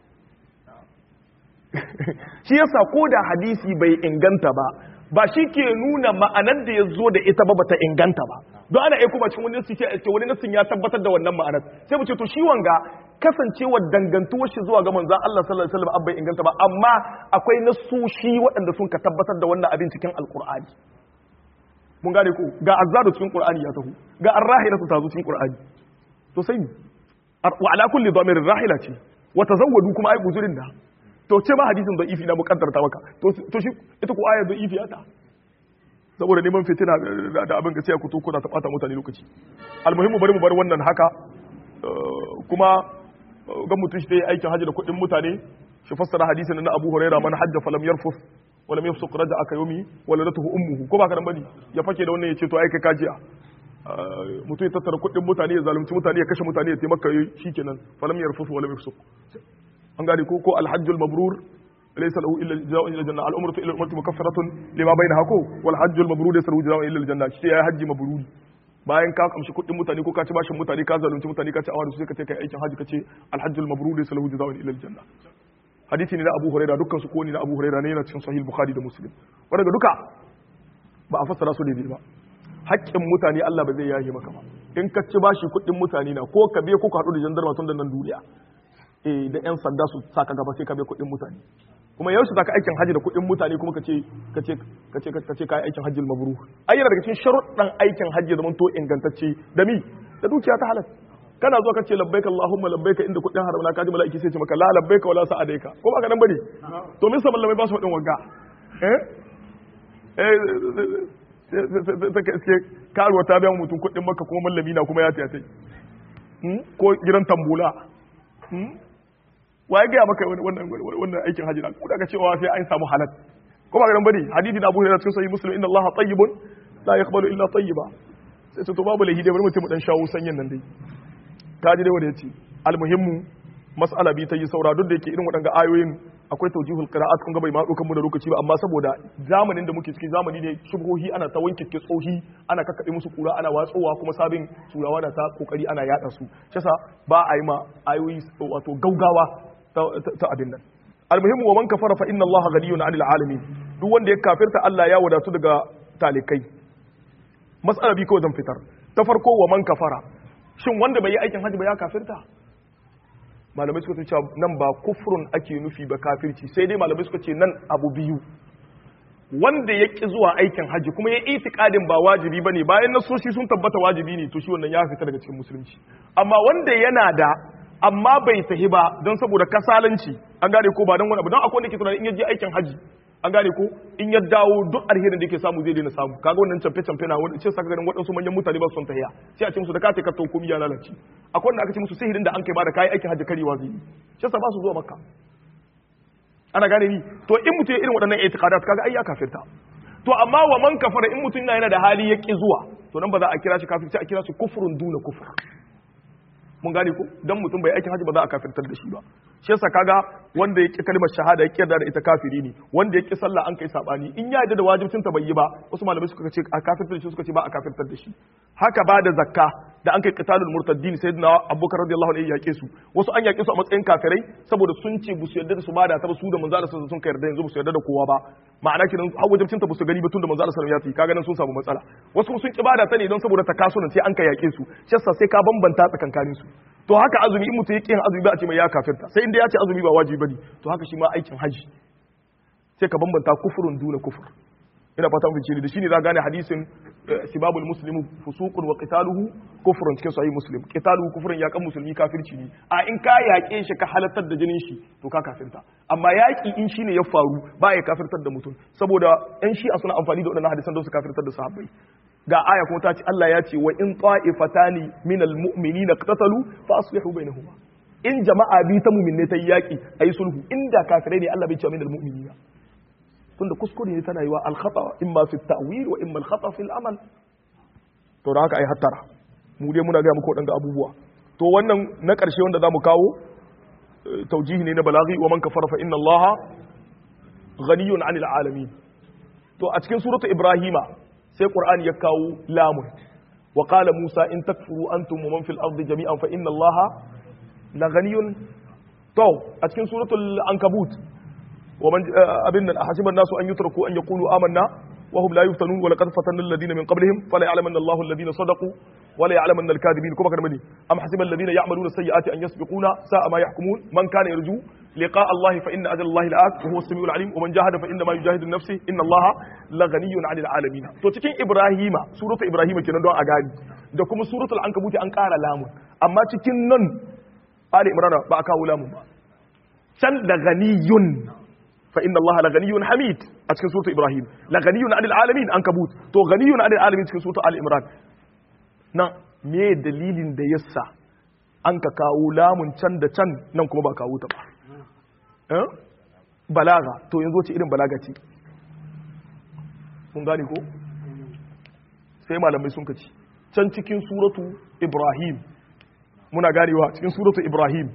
shi yasa ko da hadisi bai inganta ba shi ke nuna ma'anar da ya zo da ita ba bata inganta ba don ana aiko ba cikin wani nasi ce wani nasin ya tabbatar da wannan ma'anar sai mu ce to shi wanga kasancewar dangantuwar shi zuwa ga manzon Allah sallallahu alaihi wasallam bai inganta ba amma akwai nasoshi waɗanda sun ka tabbatar da wannan abin cikin alqur'ani mun gane ko ga azzadu cikin qur'ani ya taho ga arrahila ta zo cikin qur'ani to sai ni wa ala kulli dhamir rahila ce wa tazawwadu kuma ai guzurin da to ce ma hadisin da'ifi na mukaddarta maka to shi ita ko aya da'ifi ta saboda neman fitina da abin gaskiya ku to kuna ta bata mutane lokaci almuhimmu bari mu bar wannan haka kuma ga mutun shi ta aikin haji da kuɗin mutane shi fassara hadisin na Abu Hurairah man hajja falam yarfus wala mai fusuq raja aka yomi wala ratuhu ummuhu ko ba ka dan bane ya fake da wannan ya ce to ai kai kajiya mutum ya tattara kuɗin mutane ya zalunci mutane ya kashe mutane ya taimaka shikenan falam yarfusu wala mai fusuq an gane ko alhajjul mabrur laysa lahu illa jazaa'un ila janna al-umratu ila al-umrati mukaffaratun lima bainaha ko wal hajjul mabrur laysa lahu jazaa'un illa al-janna shi ya hajji mabruri bayan ka kamshi kuɗin mutane ko ka ci bashin mutane ka zalunci mutane ka ci awar su sai ka ce kai aikin haji ka ce alhajjul mabrur laysa lahu jazaa'un illa al-janna hadisi ne na Abu Huraira dukkan su ko ne na Abu Huraira ne yana cikin Sahih Bukhari da Muslim wanda duka ba a fassara su daidai ba haƙƙin mutane Allah ba zai yahe maka ba in ka ci bashi kuɗin mutane na ko ka biye ko ka haɗu da jandarma tun da nan duniya da ƴan sanda su saka gaba sai ka biye kuɗin mutane kuma yau su zaka aikin haji da kuɗin mutane kuma ka ce kai aikin hajjil mabrur ai yana daga cikin sharuɗan aikin haji da to ingantacce da mi da dukiya ta halal kana zuwa kace labbaika Allahumma labbaika inda kudin haramna kaji mala'iki sai ce maka la labbaika wala sa'adaika ko ba ka nan bane to me sabon lamai ba su fadin wagga sai karuwa ta biya mutum kudin maka kuma mallami na kuma ya tiyatai ko gidan tambula wa ya gaya maka wannan aikin hajji na ko daga cewa sai an samu halal ko ba ka nan bane hadisi da Abu Hurairah cikin sahih Muslim inna Allah tayyibun la yaqbalu illa tayyiba sai to babu lahi dai bari mutum dan shawo sanyin nan dai kaji dai wanda yace almuhimmu mas'ala bi ta yi saura duk da yake irin waɗanga ayoyin akwai tawjihul qira'at kun ga bai ma dukan mu da lokaci ba amma saboda zamanin da muke cikin zamani ne shubhohi ana ta wanke tsohi ana kakkabe musu kura ana watsowa kuma sabin turawa na ta kokari ana yada su shi yasa ba a yi ma ayoyi wato gaugawa ta abin nan almuhimmu wa man kafara fa inna allaha ghaniyun 'anil 'alamin duk wanda ya kafirta Allah ya wadatu daga talikai mas'ala bi kawai zan fitar ta farko wa man kafara shin wanda bai yi aikin hajji ba ya kafirta malamai suka ce nan ba kufrun ake nufi ba kafirci sai dai malamai suka ce nan abu biyu wanda ya ki zuwa aikin hajji kuma ya itikadin ba wajibi bane bayan nasoshi sun tabbata wajibi ne to shi wannan ya fita daga cikin musulunci amma wanda yana da amma bai tahi ba don saboda kasalanci an gane ko ba don wani abu don akwai wanda ke tunanin in ya je aikin hajji an gane ko in ya dawo duk alherin da yake samu zai daina samu kaga wannan camfe na wani ce saka ganin waɗansu manyan mutane ba su son tahiya sai a ce musu da ka ce ka to komai ya lalace akwai wanda aka ce musu sihirin da an kai ba da kai aikin hajji karewa zai yi shi yasa ba su zuwa makka ana gane ni to in mutum ya irin waɗannan itiqadat kaga ai ya kafirta to amma wa man kafara in mutum yana da hali ya ki zuwa to nan ba za a kira shi kafirci a kira shi kufrun duna kufr mun gane ko dan mutum bai aikin hajji ba za a kafirtar da shi ba shi yasa kaga wanda ya ki kalmar shahada ya kiyarda da ita kafiri ne wanda ya ki sallah an kai sabani in ya yarda da wajibcin ta bai yi ba wasu malamai suka ce a kafirtar da shi suka ce ba a kafirtar da shi haka ba da zakka da an kai qitalul murtaddin sayyidina Abubakar radiyallahu anhu ya yake su wasu an yake su a matsayin kafirai saboda sun ce bu su yarda da su bada ta su da manzo Allah sun kai yarda yanzu bu su yarda da kowa ba ma'ana kinan har wajibcin ta bu su gani ba tun da manzo Allah sallallahu alaihi wasallam ya kaga nan sun samu matsala wasu sun ki bada ta ne don saboda takasunan sai an kai yake su shi yasa sai ka bambanta tsakankanin su to haka azumi in mutum yake yin azumi ba a ce mai ya kafirta sai inda ya ce azumi ba wajibi bane to haka shi ma aikin haji sai ka bambanta kufurun duna kufur ina fata mun fice da shine za gane hadisin sibabul muslimu fusuqun wa qitaluhu kufrun cikin sahih muslim qitaluhu kufrun ya kan musulmi kafirci ne a in ka yaƙe shi ka halartar da jinin shi to ka kafirta amma yaƙi in shine ya faru ba ya kafirtar da mutum saboda ɗan shi'a suna amfani da waɗannan hadisan don su kafirtar da sahabbai ga aya kuma ta ce Allah ya ce wa in ta'ifatani minal mu'minina qatatalu fa aslihu bainahuma in jama'a bi ta mu'minne ta yaƙi ayi sulhu inda kafirai ne Allah bai ce minal mu'minina tunda kuskure ne tana yiwa al-khata imma fi at-ta'wil wa imma al-khata fi al-amal to da haka ai hattara mu dai muna ga muku wadanga abubuwa to wannan na ƙarshe wanda zamu kawo taujihi ne na balaghi wa man kafara fa inna Allaha ghaniyun 'anil 'alamin to a cikin suratu ibrahima sai qur'ani ya kawo lamun wa qala musa in takfuru antum wa man fil ardi jami'an fa inna Allaha la ghaniyun to a cikin suratul ankabut ومن أبن أحسب الناس أن يتركوا أن يقولوا آمنا وهم لا يفتنون ولقد فتن الذين من قبلهم فلا يعلمن الله الذين صدقوا ولا يعلمن الكاذبين كما كان مني أم حسب الذين يعملون السيئات أن يسبقونا ساء ما يحكمون من كان يرجو لقاء الله فإن أجل الله لآت وهو السميع العليم ومن جاهد فإنما يجاهد نفسه إن الله لغني عن العالمين to cikin Ibrahima suratul Ibrahima kenan don a gani da kuma suratul Ankabut an ƙara lamun amma cikin nan Ali Imran ba a kawo lamun ba can da ganiyun فإن الله لغني حميد أتكن سورة إبراهيم لغني عن العالمين أنكبوت تو غني عن العالمين أتكن سورة آل عمران نا me dalilin da yasa an ka kawo lamun can da can nan kuma ba kawo ta ba balaga to yanzu ce irin balaga ce kun gane ko sai malamai sun kaci can cikin suratu Ibrahim muna ganewa cikin suratu Ibrahim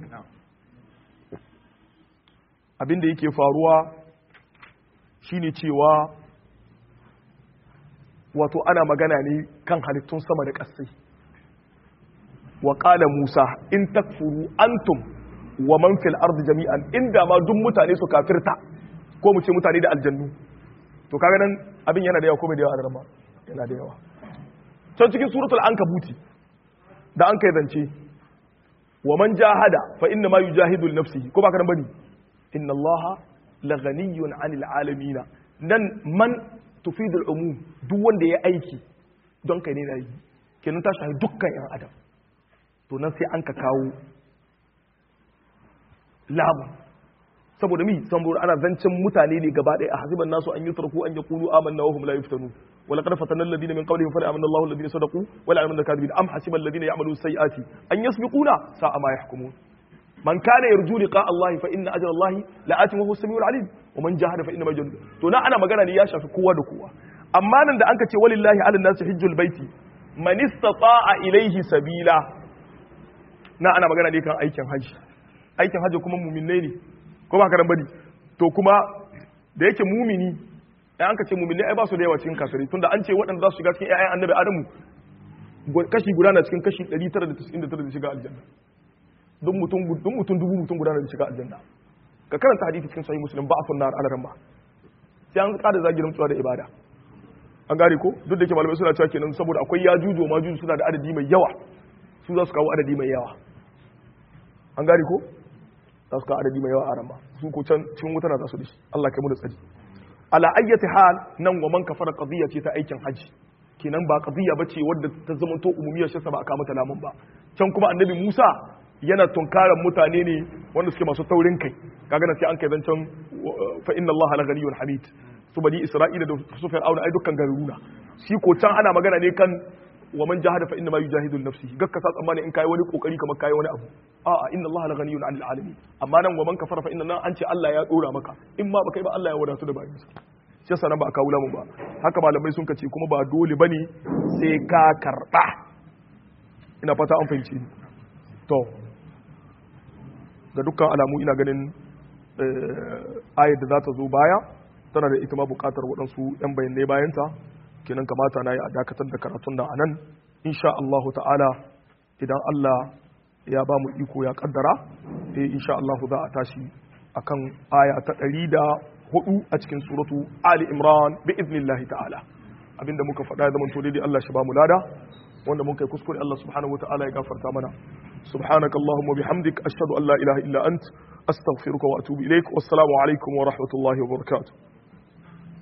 abinda yake faruwa shine cewa wato ana magana ne kan halittun sama da ƙasai wa qala Musa in takfuru antum wa man fil ardi jami'an inda ma duk mutane su kafirta ko mu ce mutane da aljannu to kaga nan abin yana da yawa ko bai da yawa a yana da yawa can cikin suratul ankabuti da an kai zance wa man jahada fa inna ma yujahidu li nafsihi ko ba ka nan bane inna allaha laghaniyun 'anil 'alamin nan man tufidu al-umum duk wanda ya aiki don kai ne nayi kenan ta shahi dukkan yan adam to nan sai an ka kawo lamu saboda mi saboda ana zancen mutane ne gaba ɗaya a hasiban nasu an yutraku an yaqulu amanna wa hum la yuftanun wa laqad fatanna alladhina min qablihim fa amana Allahu alladhina sadaqu wa la amana al-kadhibin am hasiba alladhina ya'maluna sayyi'ati an yasbiquna sa'a ma yahkumun man kana yarju liqa Allah fa inna ajra Allah la'ati wa huwa as-sami'ul 'alim wa man jahada fa inna ma yajhadu to na ana magana ne ya shafi kowa da kowa amma nan da anka ce walillahi 'ala an-nasi hajjul baiti man istata'a ilayhi sabila na ana magana ne kan aikin haji kuma mu'minai ne ko ba karan bane to kuma da yake mumini ai an ka ce mumini ai ba su da yawa cikin kafirai tunda an ce waɗanda za su shiga cikin ƴaƴan annabi Adamu kashi guda na cikin kashi 999 da shiga aljanna duk mutum dubu mutum guda da shiga aljanna ka karanta hadisi cikin sahih muslim ba afun nar alaran ba sai an kada zagirin tsuwa da ibada an gane ko duk da ke malamai suna cewa kenan saboda akwai yajuju majuju suna da adadi mai yawa su za su kawo adadi mai yawa an gane ko za su kawo adadi mai yawa a rama su ko can cikin wuta na za su dashi Allah kai mu da tsari ala ayyati hal nan wa man kafara qadiyya ce ta aikin haji kenan ba qadiyya bace wadda ta zama to umumiyar shi ba aka mata lamun ba can kuma annabi Musa yana tunkaran mutane ne wanda suke masu taurin kai kaga nan sai an kai zancan fa inna Allah la ghaniyyun hamid su bani Isra'ila da su Fir'auna ai dukkan garuruna shi ko can ana magana ne kan wa man jahada fa inna ma yujahidu nafsihi gakka sa tsammani in kai wani kokari kamar kai wani abu a'a inna Allah la ghaniyyun 'anil 'alamin amma nan wa man kafara fa inna nan an ce Allah ya dora maka in ma baka yi ba Allah ya wadatu da bayin sa shi yasa nan ba aka wula mun ba haka malamai sun kace kuma ba dole bane sai ka karba ina fata an fahimci to ga dukkan alamu ina ganin ayar da za ta zo baya tana da ita ma bukatar waɗansu 'yan bayanai bayanta kenan kamata na yi a dakatar da karatun da a nan insha Allah ta'ala idan Allah ya ba mu iko ya kaddara insha Allah za a tashi akan aya ta 104 a cikin suratu Ali Imran bi idnillahi ta'ala. Abinda muka faɗa ya zamanto daidai Allah shi ba mu lada, wanda muka yi kuskure Allah subhanahu wataala ya gafarta mana. Subhanaka Allahumma bihamdik ashhadu an la ilaha illa ant astaghfiruka wa atubu ilaik. Wassalamu alaikum wa rahmatullahi wa barakatuh.